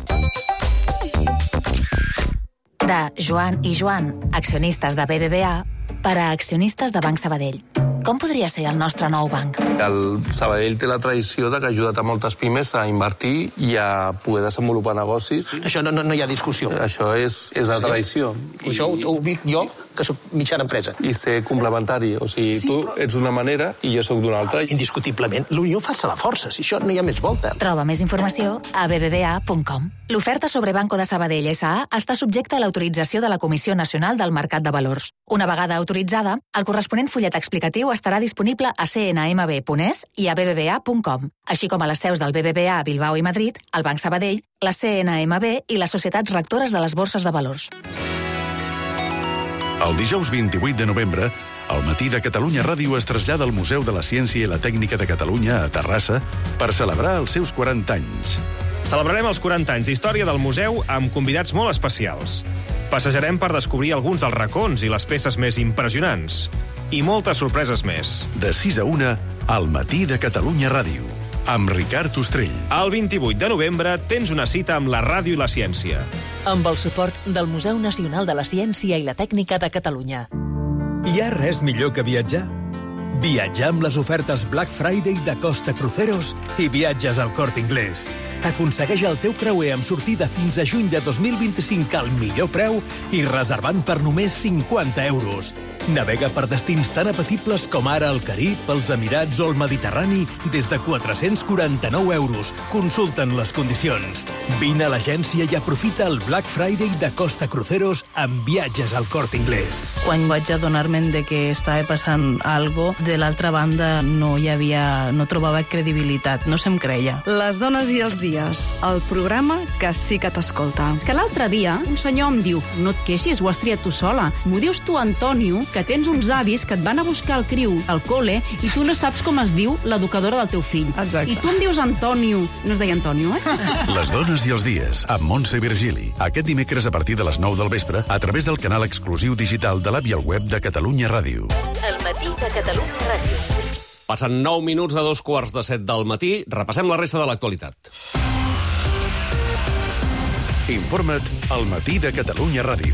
Speaker 21: De Joan i Joan, accionistes de B B V A, per a accionistes de Banc Sabadell. Com podria ser el nostre nou banc?
Speaker 27: El Sabadell té la tradició de que ha ajudat a moltes pimes a invertir i a poder desenvolupar negocis.
Speaker 17: Sí. Això no, no, no hi ha discussió.
Speaker 27: Això és, és la
Speaker 17: sí.
Speaker 27: tradició.
Speaker 17: I això ho, ho dic jo, que soc mitjana empresa.
Speaker 27: I ser complementari. O sigui, sí, tu però... ets d'una manera i jo sóc d'una altra.
Speaker 17: Indiscutiblement, l'unió fa la força. Si això no hi ha més volta.
Speaker 21: Troba més informació a b b v a punt com. L'oferta sobre Banco de Sabadell S A està subjecta a l'autorització de la Comissió Nacional del Mercat de Valors. Una vegada autoritzada, el corresponent fullet explicatiu estarà disponible a c n m b punt e s i a b b v a punt com, així com a les seus del B B V A a Bilbao i Madrid, el Banc Sabadell, la C N M B i les societats rectores de les borses de valors.
Speaker 23: El dijous vint-i-vuit de novembre, al Matí de Catalunya Ràdio es trasllada al Museu de la Ciència i la Tècnica de Catalunya, a Terrassa, per celebrar els seus quaranta anys.
Speaker 1: Celebrarem els quaranta anys d'història del museu amb convidats molt especials. Passejarem per descobrir alguns dels racons i les peces més impressionants. I moltes sorpreses més.
Speaker 23: De sis a una, al Matí de Catalunya Ràdio, amb Ricard Ostrell.
Speaker 1: El vint-i-vuit de novembre tens una cita amb la ràdio i la ciència.
Speaker 28: Amb el suport del Museu Nacional de la Ciència i la Tècnica de Catalunya.
Speaker 5: Hi ha res millor que viatjar? Viatjar amb les ofertes Black Friday de Costa Cruceros i viatges al Corte Inglés. Aconsegueix el teu creuer amb sortida fins a juny de dos mil vint-i-cinc al millor preu i reservant per només cinquanta euros. Navega per destins tan apetibles com ara el Carib, els Emirats o el Mediterrani des de quatre-cents quaranta-nou euros. Consulten les condicions. Vine a l'agència i aprofita el Black Friday de Costa Cruceros amb viatges al Corte Inglés.
Speaker 29: Quan vaig adonar-me'n de que estava passant algo, de l'altra banda no hi havia, no trobava credibilitat, no se'm creia.
Speaker 31: Les dones i els dies, el programa que sí que t'escolta. És que l'altre dia un senyor em diu, no et queixis, ho has triat tu sola. M'ho dius tu, Antonio,
Speaker 3: que tens uns avis que et van a buscar el criu al col·le i tu no saps com es diu l'educadora del teu fill.
Speaker 31: Exacte.
Speaker 3: I tu em dius Antonio. No es deia Antonio, eh?
Speaker 23: Les dones i els dies, amb Montse Virgili. Aquest dimecres a partir de les nou del vespre, a través del canal exclusiu digital de l'app i el web de Catalunya Ràdio.
Speaker 28: El matí de Catalunya Ràdio.
Speaker 13: Passen nou minuts a dos quarts de set del matí. Repassem la resta de l'actualitat.
Speaker 23: Informa't al matí de Catalunya Ràdio.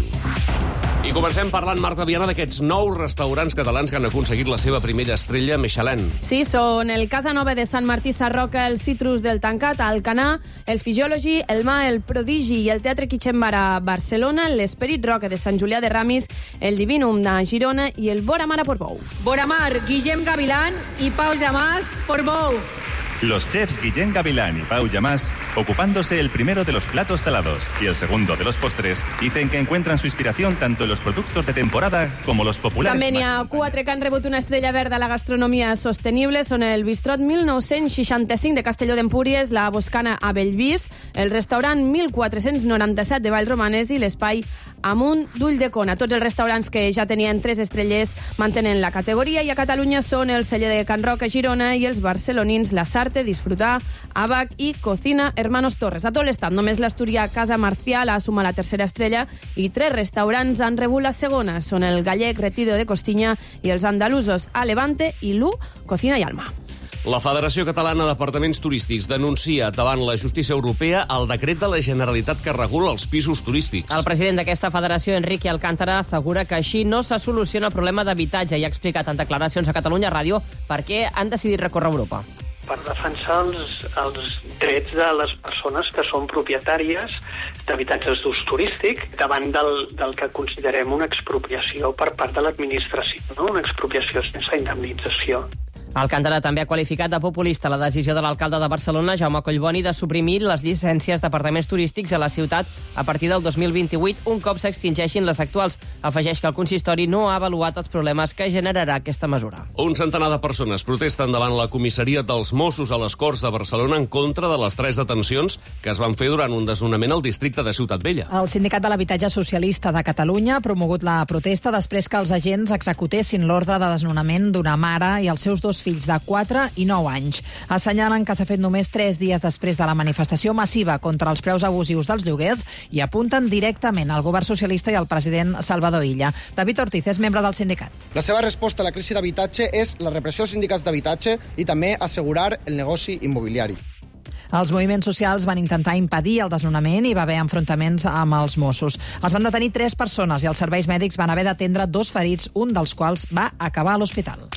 Speaker 13: I comencem parlant, Marta Viana, d'aquests nou restaurants catalans que han aconseguit la seva primera estrella Michelin.
Speaker 4: Sí, són el Casa Nova de Sant Martí Sarroca, el Citrus del Tancat a Alcanar, el Physiology, el Ma, el Prodigi i el Teatre Kitchen Bar a Barcelona, l'Esperit Roca de Sant Julià de Ramis, el Divinum de Girona i el Boramar a Portbou.
Speaker 26: Boramar, Guillem Gavilán y Pau Llamás, Portbou.
Speaker 30: Los chefs Guillem Gavilán y Pau Llamás, ocupándose el primero de los platos salados y el segundo de los postres, dicen que encuentran su inspiración tanto en los productos de temporada como los populares.
Speaker 4: També n'hi ha quatre que han rebut una estrella verda a la gastronomia sostenible. Són el Bistrot mil nou-cents seixanta-cinc de Castelló d'Empúries, la Boscana a Bellvís, el restaurant mil quatre-cents noranta-set de Vallromanes i l'espai Amunt d'Ulldecona. Tots els restaurants que ja tenien tres estrelles mantenen la categoria i a Catalunya són el celler de Can Roc a Girona i els barcelonins La Sarte, Disfrutar, Abac i Cocina Hermanos Torres. A tot l'estat, només l'asturià Casa Marcial ha sumat la tercera estrella i tres restaurants han rebut la segona. Són el gallec Retiro de Costinya i els andalusos A Levante i l'U, Cocina i Alma.
Speaker 13: La Federació Catalana d'Apartaments Turístics denuncia davant la justícia europea el decret de la Generalitat que regula els pisos turístics.
Speaker 8: El president d'aquesta federació, Enrique Alcántara, assegura que així no se soluciona el problema d'habitatge i ha explicat en declaracions a Catalunya Ràdio per què han decidit recórrer a Europa.
Speaker 6: Per defensar els, els drets de les persones que són propietàries d'habitatges d'ús turístic davant del, del que considerem una expropiació per part de l'administració, no? Una expropiació sense indemnització.
Speaker 8: Alcántara també ha qualificat de populista la decisió de l'alcalde de Barcelona, Jaume Collboni, de suprimir les llicències d'apartaments turístics a la ciutat a partir del dos mil vint-i-vuit, un cop s'extingeixin les actuals. Afegeix que el consistori no ha avaluat els problemes que generarà aquesta mesura.
Speaker 13: Un centenar de persones protesten davant la comissaria dels Mossos a les Corts de Barcelona en contra de les tres detencions que es van fer durant un desnonament al districte de Ciutat Vella.
Speaker 20: El Sindicat de l'Habitatge Socialista de Catalunya ha promogut la protesta després que els agents executessin l'ordre de desnonament d'una mare i els seus dos fills de quatre i nou anys. Assenyalen que s'ha fet només tres dies després de la manifestació massiva contra els preus abusius dels lloguers i apunten directament al govern socialista i al president Salvador Illa. David Ortiz és membre del sindicat.
Speaker 9: La seva resposta a la crisi d'habitatge és la repressió als sindicats d'habitatge i també assegurar el negoci immobiliari.
Speaker 20: Els moviments socials van intentar impedir el desnonament i va haver enfrontaments amb els Mossos. Els van detenir tres persones i els serveis mèdics van haver d'atendre dos ferits, un dels quals va acabar a l'hospital.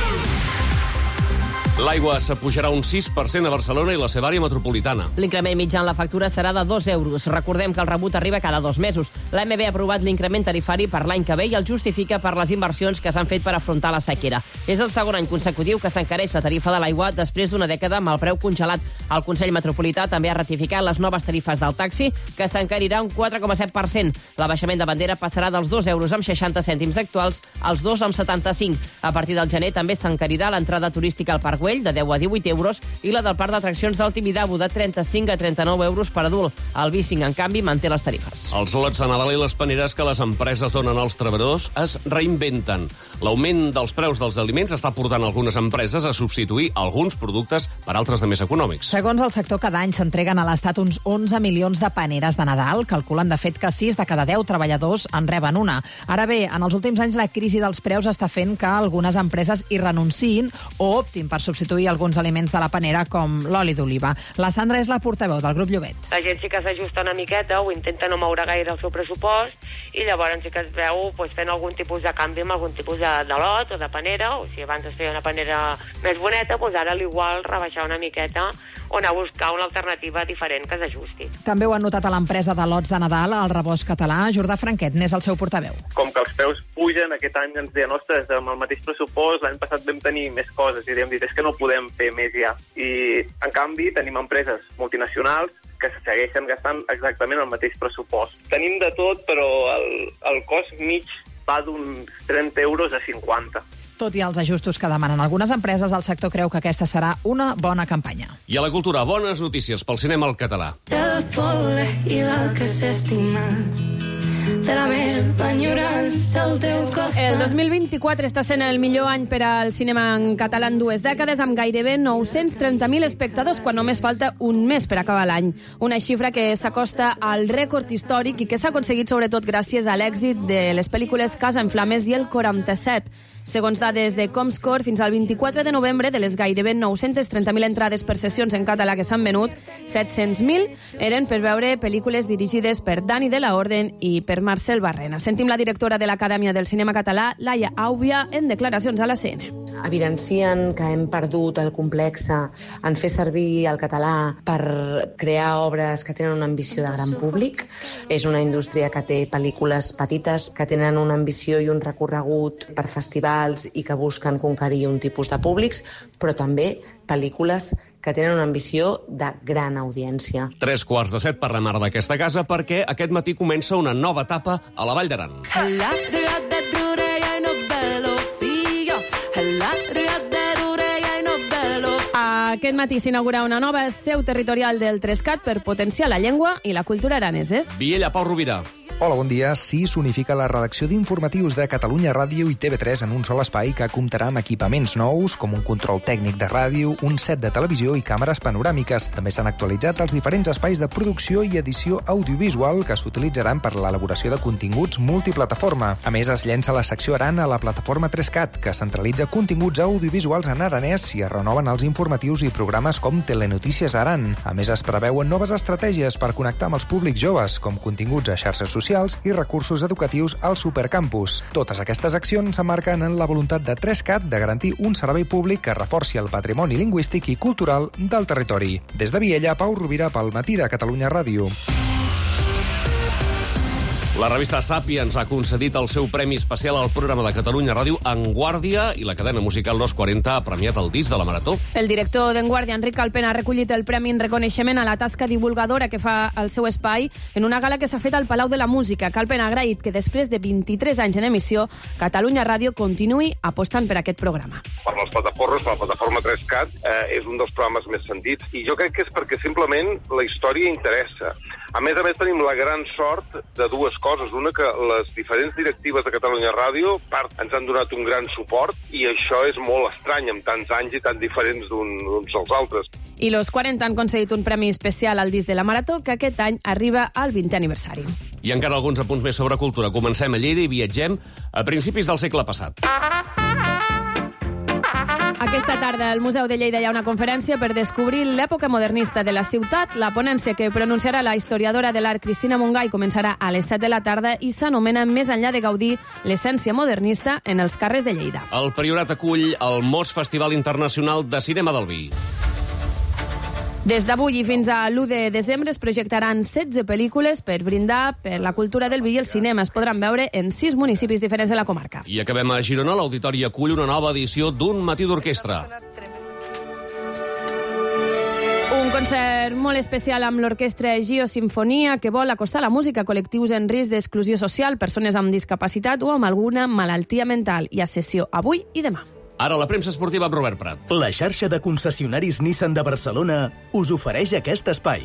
Speaker 13: L'aigua s'apujarà un sis per cent a Barcelona i la seva àrea metropolitana.
Speaker 8: L'increment mitjà en la factura serà de dos euros. Recordem que el rebut arriba cada dos mesos. L'A M B ha aprovat l'increment tarifari per l'any que ve i el justifica per les inversions que s'han fet per afrontar la sequera. És el segon any consecutiu que s'encareix la tarifa de l'aigua després d'una dècada amb el preu congelat. El Consell Metropolità també ha ratificat les noves tarifes del taxi, que s'encarirà un quatre coma set per cent. L'abaixament de bandera passarà dels dos euros amb seixanta cèntims actuals als dos amb setanta-cinc. A partir del gener també s'encarirà l'entrada turística al Parc de deu a divuit euros i la del parc d'atraccions del Tibidabo de trenta-cinc a trenta-nou euros per adult. El Bicing, en canvi, manté les tarifes.
Speaker 13: Els lots de Nadal i les paneres que les empreses donen als treballadors es reinventen. L'augment dels preus dels aliments està portant algunes empreses a substituir alguns productes per altres de més econòmics.
Speaker 20: Segons el sector, cada any s'entreguen a l'Estat uns onze milions de paneres de Nadal. Calculen, de fet, que sis de cada deu treballadors en reben una. Ara bé, en els últims anys la crisi dels preus està fent que algunes empreses hi renunciïn o optin per substituir substituir alguns aliments de la panera com l'oli d'oliva. La Sandra és la portaveu del grup Llobet.
Speaker 14: La gent sí que s'ajusta una miqueta o intenta no moure gaire el seu pressupost i llavors sí que es veu pues, fent algun tipus de canvi amb algun tipus de, de lot o de panera, o si abans es feia una panera més boneta, pues ara l'igual rebaixar una miqueta o anar a buscar una alternativa diferent que s'ajusti.
Speaker 20: També ho han notat a l'empresa de lots de Nadal, al Rebost Català. Jordà Franquet n'és el seu portaveu.
Speaker 15: Com que els preus pugen, aquest any ens deien, ostres, amb el mateix pressupost, l'any passat vam tenir més coses i hem dit, és que no podem fer més ja. I, en canvi, tenim empreses multinacionals que segueixen gastant exactament el mateix pressupost. Tenim de tot, però el, el cost mig va d'uns trenta euros a cinquanta.
Speaker 20: Tot i els ajustos que demanen algunes empreses, el sector creu que aquesta serà una bona campanya.
Speaker 13: I a la cultura, bones notícies pel cinema al català.
Speaker 16: De la poble i l'alt que s'estima,
Speaker 2: de la meva enyorança al teu costat.
Speaker 4: El dos mil vint-i-quatre està sent el millor any per al cinema en català en dues dècades, amb gairebé nou-cents trenta mil espectadors, quan només falta un mes per acabar l'any. Una xifra que s'acosta al rècord històric i que s'ha aconseguit sobretot gràcies a l'èxit de les pel·lícules Casa en Flames i El quaranta-set. Segons dades de Comscore, fins al vint-i-quatre de novembre, de les gairebé nou-cents trenta mil entrades per sessions en català que s'han venut, set-cents mil eren per veure pel·lícules dirigides per Dani de la Orden i per Marcel Barrena. Sentim la directora de l'Acadèmia del Cinema Català, Laia Àubia, en declaracions a la C N.
Speaker 7: Evidencien que hem perdut el complex en fer servir el català per crear obres que tenen una ambició de gran públic. És una indústria que té pel·lícules petites, que tenen una ambició i un recorregut per festivals i que busquen conquerir un tipus de públics, però també pel·lícules que tenen una ambició de gran audiència.
Speaker 13: Tres quarts de set parlem ara d'aquesta casa perquè aquest matí comença una nova etapa a la Vall d'Aran.
Speaker 4: Aquest matí s'inaugura una nova seu territorial del Trescat per potenciar la llengua i la cultura araneses.
Speaker 13: Viella, Pau Rovira.
Speaker 10: Hola, bon dia. Sí, s'unifica la redacció d'informatius de Catalunya Ràdio i T V tres en un sol espai que comptarà amb equipaments nous, com un control tècnic de ràdio, un set de televisió i càmeres panoràmiques. També s'han actualitzat els diferents espais de producció i edició audiovisual que s'utilitzaran per l'elaboració de continguts multiplataforma. A més, es llença la secció Aran a la plataforma Trescat, que centralitza continguts audiovisuals en aranès i es renoven els informatius i programes com Telenotícies Aran. A més, es preveuen noves estratègies per connectar amb els públics joves, com continguts a xarxes socials i recursos educatius al Supercampus. Totes aquestes accions s'emmarquen en la voluntat de Trescat de garantir un servei públic que reforci el patrimoni lingüístic i cultural del territori. Des de Viella, Pau Rovira pel Matí de Catalunya Ràdio.
Speaker 13: La revista Sàpiens ha concedit el seu premi especial al programa de Catalunya Ràdio En Guàrdia i la cadena musical Los quaranta ha premiat el disc de la Marató.
Speaker 4: El director d'En Guàrdia, Enric Calpena, ha recollit el premi en reconeixement a la tasca divulgadora que fa el seu espai en una gala que s'ha fet al Palau de la Música. Calpena ha agraït que després de vint-i-tres anys en emissió, Catalunya Ràdio continuï apostant per aquest programa.
Speaker 11: Per les plataformes, per la plataforma Trescat, eh, és un dels programes més sentits i jo crec que és perquè simplement la història interessa. A més a més, tenim la gran sort de dues coses. Una, que les diferents directives de Catalunya Ràdio part, ens han donat un gran suport i això és molt estrany, amb tants anys i tan diferents d'uns als altres.
Speaker 4: I los quaranta han concedit un premi especial al disc de la Marató, que aquest any arriba al vintè aniversari.
Speaker 13: I encara alguns apunts més sobre cultura. Comencem a Lleida i viatgem a principis del segle passat.
Speaker 4: Aquesta tarda al Museu de Lleida hi ha una conferència per descobrir l'època modernista de la ciutat. La ponència que pronunciarà la historiadora de l'art Cristina Montgai començarà a les set de la tarda i s'anomena Més enllà de Gaudí, l'essència modernista en els carrers de Lleida.
Speaker 13: El Priorat acull el Mos Festival Internacional de Cinema del Vi.
Speaker 4: Des d'avui i fins a l'u de desembre es projectaran setze pel·lícules per brindar per la cultura del vi i el cinema. Es podran veure en sis municipis diferents de la comarca.
Speaker 13: I acabem a Girona. L'Auditori acull una nova edició d'Un matí d'orquestra.
Speaker 4: Un concert molt especial amb l'orquestra Gio Sinfonia, que vol acostar la música a col·lectius en risc d'exclusió social, persones amb discapacitat o amb alguna malaltia mental. Hi ha sessió avui i demà.
Speaker 13: Ara la premsa esportiva amb Robert Prat.
Speaker 12: La xarxa de concessionaris Nissan de Barcelona us ofereix aquest espai.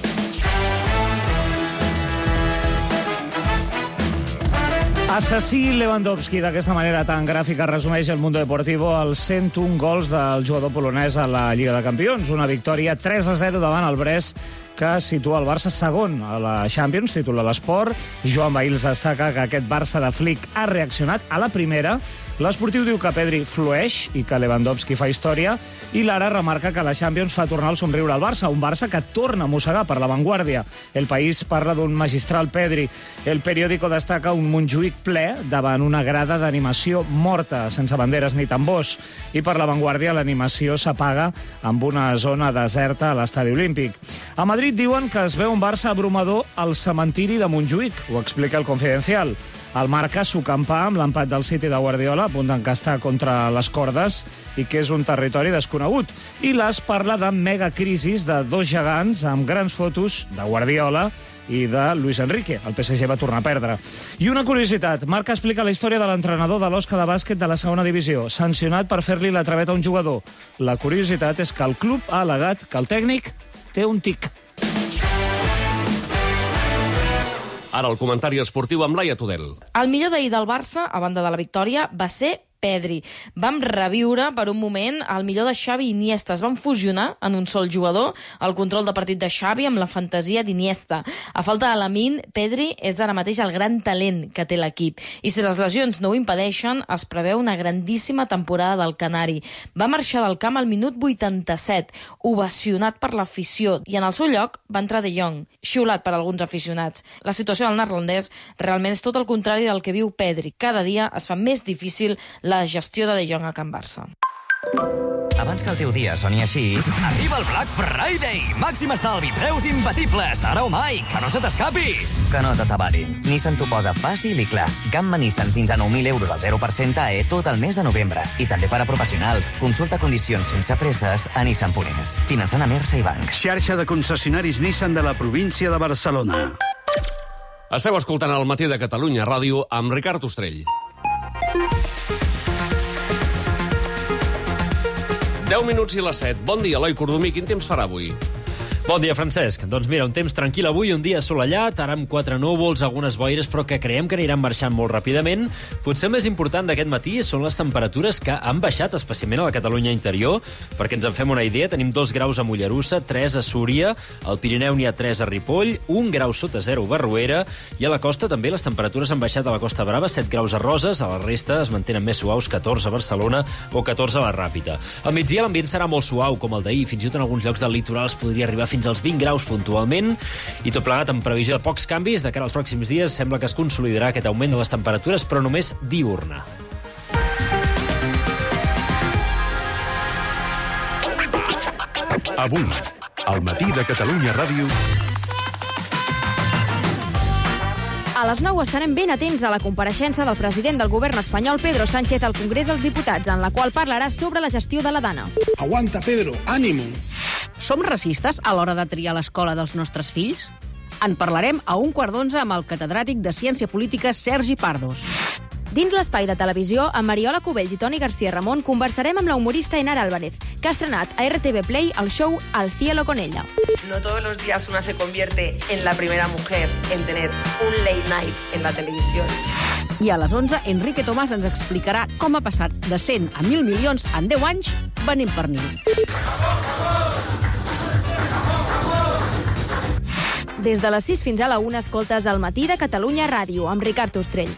Speaker 16: Assassí Lewandowski, d'aquesta manera tan gràfica, resumeix el Mundo Deportivo els cent un gols del jugador polonès a la Lliga de Campions. Una victòria tres a zero davant el Brest, que situa el Barça segon a la Champions, títol de l'esport. Joan Bahils destaca que aquest Barça de Flick ha reaccionat a la primera. L'esportiu diu que Pedri flueix i que Lewandowski fa història, i Lara remarca que la Champions fa tornar el somriure al Barça, un Barça que torna a mossegar per La Vanguardia. El País parla d'un magistral Pedri. El periòdico destaca un Montjuïc ple davant una grada d'animació morta, sense banderes ni tambors. I per La Vanguardia l'animació s'apaga amb una zona deserta a l'Estadi Olímpic. A Madrid diuen que es veu un Barça abrumador al cementiri de Montjuïc, ho explica el Confidencial. El Marca s'ho campà amb l'empat del City de Guardiola, a punt d'encastar contra les cordes, i que és un territori desconegut. I l'As parla de megacrisis de dos gegants amb grans fotos de Guardiola i de Luis Enrique. El P S G va tornar a perdre. I una curiositat, Marca explica la història de l'entrenador de l'Osca de bàsquet de la segona divisió, sancionat per fer-li la traveta a un jugador. La curiositat és que el club ha al·legat que el tècnic té un tic.
Speaker 13: Ara el comentari esportiu amb Laia Tudel.
Speaker 1: El millor d'ahir del Barça, a banda de la victòria, va ser Pedri. Vam reviure per un moment el millor de Xavi i Iniesta. Es van fusionar en un sol jugador, el control de partit de Xavi amb la fantasia d'Iniesta. A falta de Lamine, Pedri és ara mateix el gran talent que té l'equip. I si les lesions no ho impedeixen, es preveu una grandíssima temporada del Canari. Va marxar del camp al minut vuitanta-set, ovacionat per l'afició, i en el seu lloc va entrar De Jong, xiulat per alguns aficionats. La situació del neerlandès realment és tot el contrari del que viu Pedri. Cada dia es fa més difícil la la gestió de De Jong a Can Barça.
Speaker 5: Abans que el teu dia soni així...
Speaker 17: Arriba el Black Friday! Màxim estalvi, preus imbatibles, ara o mai, que no se t'escapi!
Speaker 5: Que no t'atabarin. Nissan t'ho posa fàcil i clar. Gamma Nissan fins a nou mil euros al zero per cent A E tot el mes de novembre. I també per a professionals. Consulta condicions sense presses a Nissan punt es. Finançant a Mersa i Banc.
Speaker 18: Xarxa de concessionaris Nissan de la província de Barcelona.
Speaker 13: Esteu escoltant el Matí de Catalunya Ràdio amb Ricard Ostrell. deu minuts i les set. Bon dia, Eloi Cordomí. Quin temps farà avui?
Speaker 19: Bon dia, Francesc. Doncs mira, un temps tranquil avui, un dia assolellat, ara amb quatre núvols, algunes boires, però que creiem que aniran marxant molt ràpidament. Potser el més important d'aquest matí són les temperatures que han baixat, especialment a la Catalunya interior, perquè ens en fem una idea. Tenim dos graus a Mollerussa, tres a Súria, al Pirineu n'hi ha tres a Ripoll, un grau sota zero a Barruera, i a la costa també les temperatures han baixat a la Costa Brava, set graus a Roses, a la resta es mantenen més suaus, catorze a Barcelona o catorze a la Ràpita. Al migdia l'ambient serà molt suau, com el d'ahir, fins i tot en alguns llocs del litoral es podria arribar fins als vint graus puntualment, i tot plegat amb previsió de pocs canvis. De cara als pròxims dies sembla que es consolidarà aquest augment de les temperatures, però només diurna.
Speaker 23: Avui, al Matí de Catalunya Ràdio...
Speaker 4: A les nou estarem ben atents a la compareixença del president del govern espanyol, Pedro Sánchez, al Congrés dels Diputats, en la qual parlarà sobre la gestió de la Dana.
Speaker 21: Aguanta, Pedro, ànimo.
Speaker 22: Som racistes a l'hora de triar l'escola dels nostres fills? En parlarem a un quart d'onze amb el catedràtic de Ciència Política, Sergi Pardos.
Speaker 4: Dins l'espai de televisió, amb Mariola Cubells i Toni García Ramon, conversarem amb la humorista Enara Álvarez, que ha estrenat a R T V Play el show Al cielo con ella.
Speaker 24: No todos los días una se convierte en la primera mujer en tener un late night en la televisión.
Speaker 22: I a les onze, Enrique Tomàs ens explicarà com ha passat de cent a mil milions en deu anys venint per nil.
Speaker 4: Des de les sis fins a la una escoltes el Matí de Catalunya Ràdio amb Ricard Ostrell.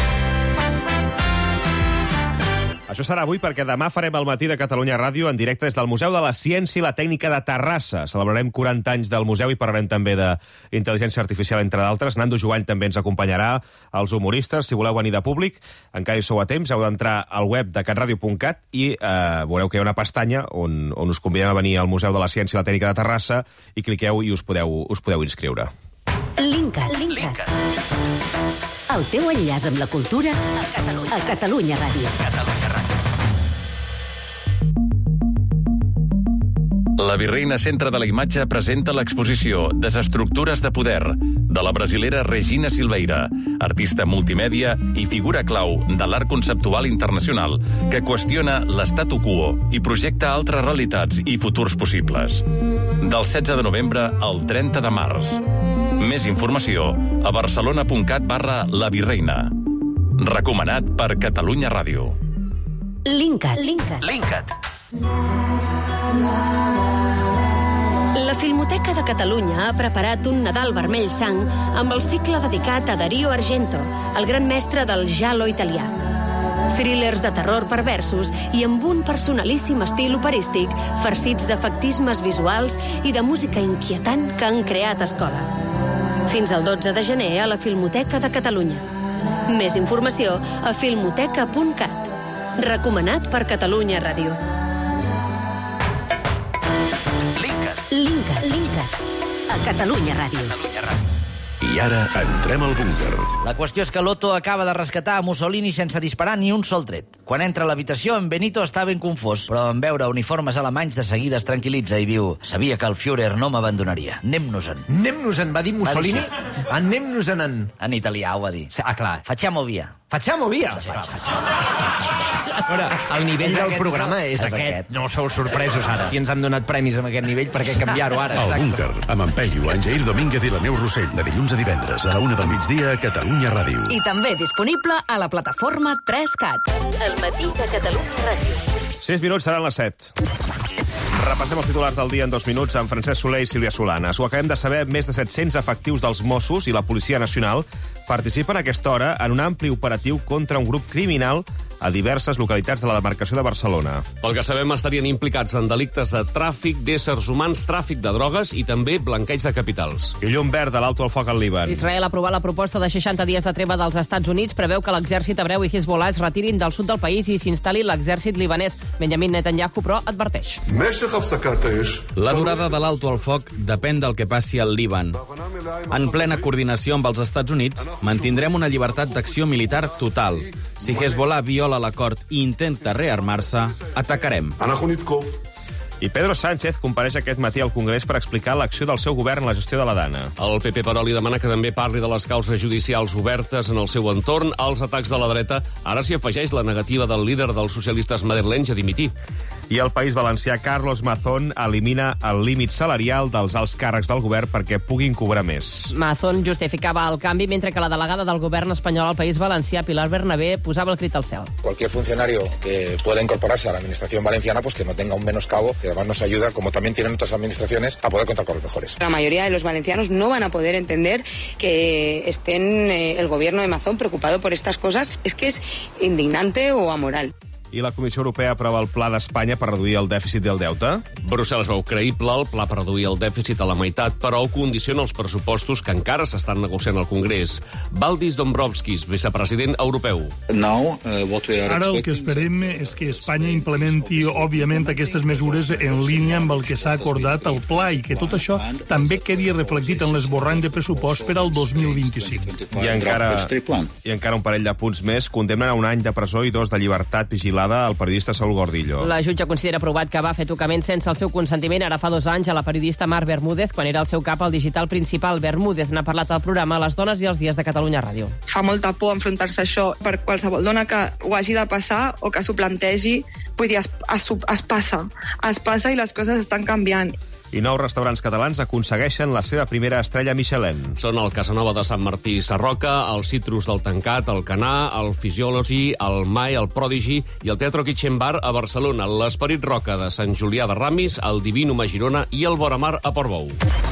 Speaker 25: Això serà avui perquè demà farem el Matí de Catalunya Ràdio en directe des del Museu de la Ciència i la Tècnica de Terrassa. Celebrarem quaranta anys del museu i parlarem també d'intel·ligència artificial, entre d'altres. Nando Jovany també ens acompanyarà, els humoristes. Si voleu venir de públic, encara hi sou a temps, heu d'entrar al web de catradio punt cat i eh, veureu que hi ha una pestanya on, on us convidem a venir al Museu de la Ciència i la Tècnica de Terrassa i cliqueu i us podeu, us podeu inscriure.
Speaker 28: Linkat. Linkat. El teu enllaç amb la cultura a Catalunya, a Catalunya Ràdio. Catalunya Ràdio.
Speaker 27: La Virreina Centre de la Imatge presenta l'exposició Desestructures de Poder, de la brasilera Regina Silveira, artista multimèdia i figura clau de l'art conceptual internacional que qüestiona l'statu quo i projecta altres realitats i futurs possibles. Del setze de novembre al trenta de març. Més informació a barcelona punt cat barra La Virreina. Recomanat per Catalunya Ràdio.
Speaker 28: Linkat. Linkat.
Speaker 27: Linkat.
Speaker 28: La Filmoteca de Catalunya ha preparat un Nadal vermell sang amb el cicle dedicat a Dario Argento, el gran mestre del giallo italià. Thrillers de terror perversos i amb un personalíssim estil operístic, farcits d'efectismes visuals i de música inquietant que han creat escola. Fins al dotze de gener a la Filmoteca de Catalunya. Més informació a filmoteca punt cat. Recomanat per Catalunya Ràdio. Linkat. Linkat. A Catalunya Ràdio.
Speaker 23: I ara entrem al búnquer.
Speaker 29: La qüestió és que l'Otto acaba de rescatar a Mussolini sense disparar ni un sol tret. Quan entra a l'habitació, en Benito està ben confós, però en veure uniformes alemanys de seguida es tranquil·litza i diu: sabia que el Führer no m'abandonaria. Anem-nos-en.
Speaker 32: Anem-nos-en, va dir Mussolini? Anem-nos-en.
Speaker 29: En italià ho va dir.
Speaker 32: Ah, clar.
Speaker 29: Facciamo via.
Speaker 32: Facciamo via?
Speaker 29: Facciamo via.
Speaker 2: Veure, el nivell del programa és, és aquest. aquest. No sou sorpresos ara. Si ens han donat premis amb aquest nivell, per què canviar-ho ara?
Speaker 23: El Búnquer, amb en Peyu, en Jair Domínguez i la Neus Rossell, de dilluns a divendres a la una del migdia a Catalunya Ràdio.
Speaker 28: I també disponible a la plataforma tres cat. El matí de Catalunya Ràdio.
Speaker 25: sis minuts seran les set. Repassem els titulars del dia en dos minuts amb Francesc Soler i Sílvia Solanes. Ho acabem de saber, més de set-cents efectius dels Mossos i la Policia Nacional participen a aquesta hora en un ampli operatiu contra un grup criminal a diverses localitats de la demarcació de Barcelona.
Speaker 13: Pel que sabem, estarien implicats en delictes de tràfic d'éssers humans, tràfic de drogues i també blanqueig de capitals.
Speaker 25: I llum verd de l'alto al foc al Líban.
Speaker 4: Israel ha aprovat la proposta de seixanta dies de treva dels Estats Units. Preveu que l'exèrcit hebreu i Hezbollah es retirin del sud del país i s'instal·li l'exèrcit libanès. Benjamin Netanyahu, però, adverteix.
Speaker 3: La durada de l'alto al foc depèn del que passi al Líban. En plena coordinació amb els Estats Units, mantindrem una llibertat d'acció militar total. Si Hezbollah viola l'acord i intenta rearmar-se, atacarem.
Speaker 25: I Pedro Sánchez compareix aquest matí al Congrés per explicar l'acció del seu govern en la gestió de la Dana.
Speaker 13: El P P, però, li demana que també parli de les causes judicials obertes en el seu entorn. Als atacs de la dreta ara s'hi afegeix la negativa del líder dels socialistes madrilenys a dimitir.
Speaker 25: I el País Valencià, Carlos Mazón, elimina el límit salarial dels alts càrrecs del govern perquè puguin cobrar més.
Speaker 4: Mazón justificava el canvi, mentre que la delegada del govern espanyol al País Valencià, Pilar Bernabé, posava el crit al cel.
Speaker 6: Cualquier funcionario que pueda incorporarse a la administración valenciana, pues que no tenga un menoscabo, que además nos ayuda, como también tienen otras administraciones, a poder contar con los mejores.
Speaker 8: La mayoría de los valencianos no van a poder entender que estén eh, el gobierno de Mazón preocupado por estas cosas. Es que es indignante o amoral.
Speaker 25: I la Comissió Europea aprova el pla d'Espanya per reduir el dèficit del deute?
Speaker 13: Brussel·les veu creïble el pla per reduir el dèficit a la meitat, però condiciona els pressupostos que encara s'estan negociant al Congrés. Valdis Dombrovskis, vicepresident europeu.
Speaker 9: Ara el que esperem és que Espanya implementi, òbviament, aquestes mesures en línia amb el que s'ha acordat al pla i que tot això també quedi reflectit en l'esborrany de pressupost per al dos mil vint-i-cinc.
Speaker 25: I encara, I encara un parell de punts més. Condemnen a un any de presó i dos de llibertat vigilada el periodista Saúl Gordillo.
Speaker 4: La jutge considera provat que va fer tocament sense el seu consentiment ara fa dos anys a la periodista Mar Bermúdez quan era el seu cap al digital principal. Bermúdez n'ha parlat al programa Les dones i els dies de Catalunya Ràdio.
Speaker 14: Fa molta por enfrontar-se a això per qualsevol dona que ho hagi de passar o que s'ho plantegi. Vull dir, es, es, es passa. Es passa i les coses estan canviant.
Speaker 25: I nou restaurants catalans aconsegueixen la seva primera estrella Michelin.
Speaker 13: Són el Casanova de Sant Martí i Sarroca, el Citrus del Tancat, el Canà, el Physiology, el Mai, el Prodigy i el Teatro Kitchen Bar a Barcelona, l'Esperit Roca de Sant Julià de Ramis, el Divinum a Girona i el Boramar a Portbou.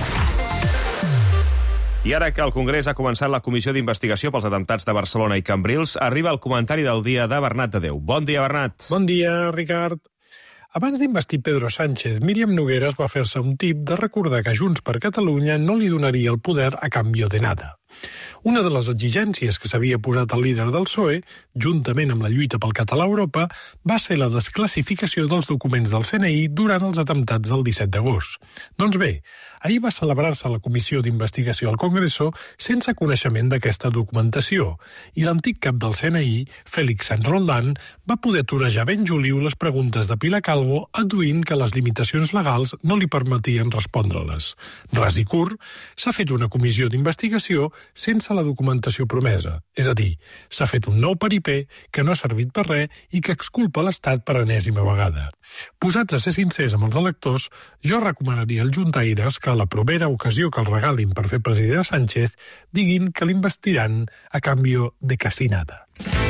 Speaker 25: I ara que el Congrés ha començat la comissió d'investigació pels atemptats de Barcelona i Cambrils, arriba el comentari del dia de Bernat de Déu. Bon dia, Bernat.
Speaker 15: Bon dia, Ricard. Abans d'investir Pedro Sánchez, Míriam Nogueras va fer-se un tip de recordar que Junts per Catalunya no li donaria el poder a canvi de nada. Una de les exigències que s'havia posat el líder del P S O E, juntament amb la lluita pel català a Europa, va ser la desclassificació dels documents del C N I durant els atemptats del disset d'agost. Doncs bé, ahir va celebrar-se la comissió d'investigació al Congreso sense coneixement d'aquesta documentació, i l'antic cap del C N I, Félix Sáenz Roldán, va poder torejar ben juliu les preguntes de Pilar Calvo, adduint que les limitacions legals no li permetien respondre-les. Ras i curt, s'ha fet una comissió d'investigació sense la documentació promesa. És a dir, s'ha fet un nou peripé que no ha servit per res i que exculpa l'Estat per enèsima vegada. Posats a ser sincers amb els electors, jo recomanaria als juntaires que a la propera ocasió que el regalin per fer president a Sánchez diguin que l'investiran a canvi de casi nada.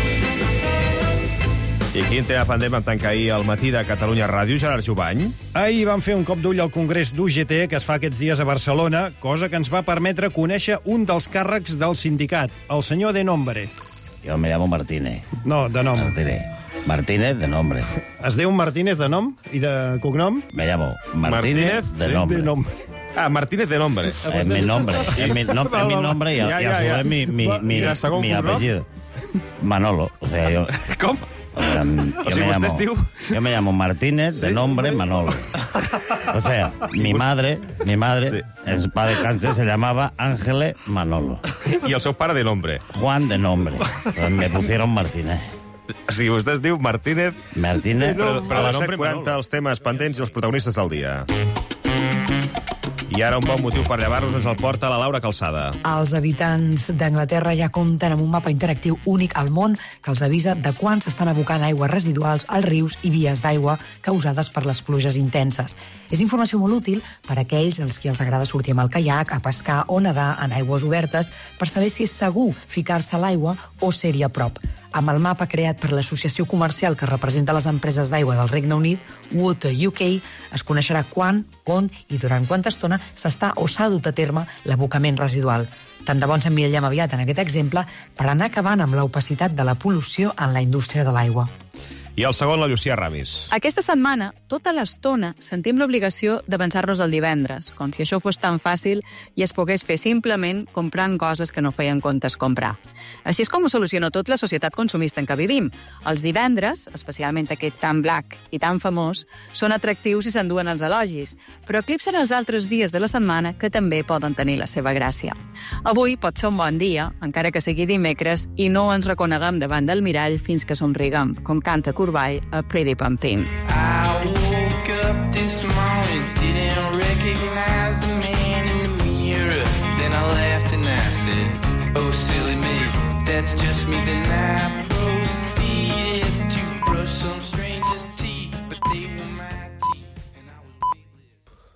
Speaker 25: I quin tema pendent vam tancar ahir al matí de Catalunya Ràdio, Gerard Jubany?
Speaker 20: Ahir vam fer un cop d'ull al Congrés d'U G T que es fa aquests dies a Barcelona, cosa que ens va permetre conèixer un dels càrrecs del sindicat, el senyor de nombre.
Speaker 26: Jo me llamo Martínez.
Speaker 20: No, de nom.
Speaker 26: Martínez. Martínez de nombre.
Speaker 20: Es diu Martínez de nom i de cognom?
Speaker 26: Me llamo Martínez, Martínez de nombre.
Speaker 20: De nombre.
Speaker 25: Ah, Martínez de nombre.
Speaker 26: Es mi nombre. Es mi, no, es mi nombre y,
Speaker 25: ja,
Speaker 26: y
Speaker 25: ja,
Speaker 26: a su
Speaker 25: ja.
Speaker 26: vez mi, mi, mi, mi apellido. Manolo. O sea, yo...
Speaker 25: Com?
Speaker 26: O sea, yo,
Speaker 25: o sigui,
Speaker 26: me llamo,
Speaker 25: diu...
Speaker 26: yo me llamo Martínez, de nombre Manolo. O sea, mi madre, mi madre, sí. En paz de cáncer, se llamaba Ángeles Manolo.
Speaker 25: I el seu pare de nombre?
Speaker 26: Juan de nombre. Entonces me pusieron Martínez.
Speaker 25: O sigui, vostè es diu Martínez...
Speaker 26: Martínez...
Speaker 25: Però, però de nombre quaranta els temes pendents i els protagonistes del dia. I ara un bon motiu per llevar-nos ens el porta la Laura Calçada.
Speaker 1: Els habitants d'Anglaterra ja compten amb un mapa interactiu únic al món que els avisa de quan s'estan abocant aigües residuals als rius i vies d'aigua causades per les pluges intenses. És informació molt útil per a aquells als qui els agrada sortir amb el caiac, a pescar o nedar en aigües obertes per saber si és segur ficar-se a l'aigua o ser-hi a prop. Amb el mapa creat per l'associació comercial que representa les empreses d'aigua del Regne Unit, Water U K, es coneixerà quan, on i durant quanta estona s'està o s'ha dut a terme l'abocament residual. Tant de bo ens emmirallem aviat en aquest exemple per anar acabant amb l'opacitat de la pol·lució en la indústria de l'aigua.
Speaker 25: I el segon, la Llucia Ramis.
Speaker 5: Aquesta setmana, tota l'estona, sentim l'obligació d'avançar-nos el divendres, com si això fos tan fàcil i es pogués fer simplement comprant coses que no feien comptes comprar. Així és com ho soluciona tot la societat consumista en què vivim. Els divendres, especialment aquest tan black i tan famós, són atractius i s'enduen els elogis, però eclipsen els altres dies de la setmana que també poden tenir la seva gràcia. Avui pot ser un bon dia, encara que sigui dimecres, i no ens reconeguem davant del mirall fins que somriguem, com canta Curball a Pretty Pumpkin.
Speaker 7: I woke up this morning, didn't recognize the man in the mirror. Then I laughed and I said, oh silly me, that's just me. Then I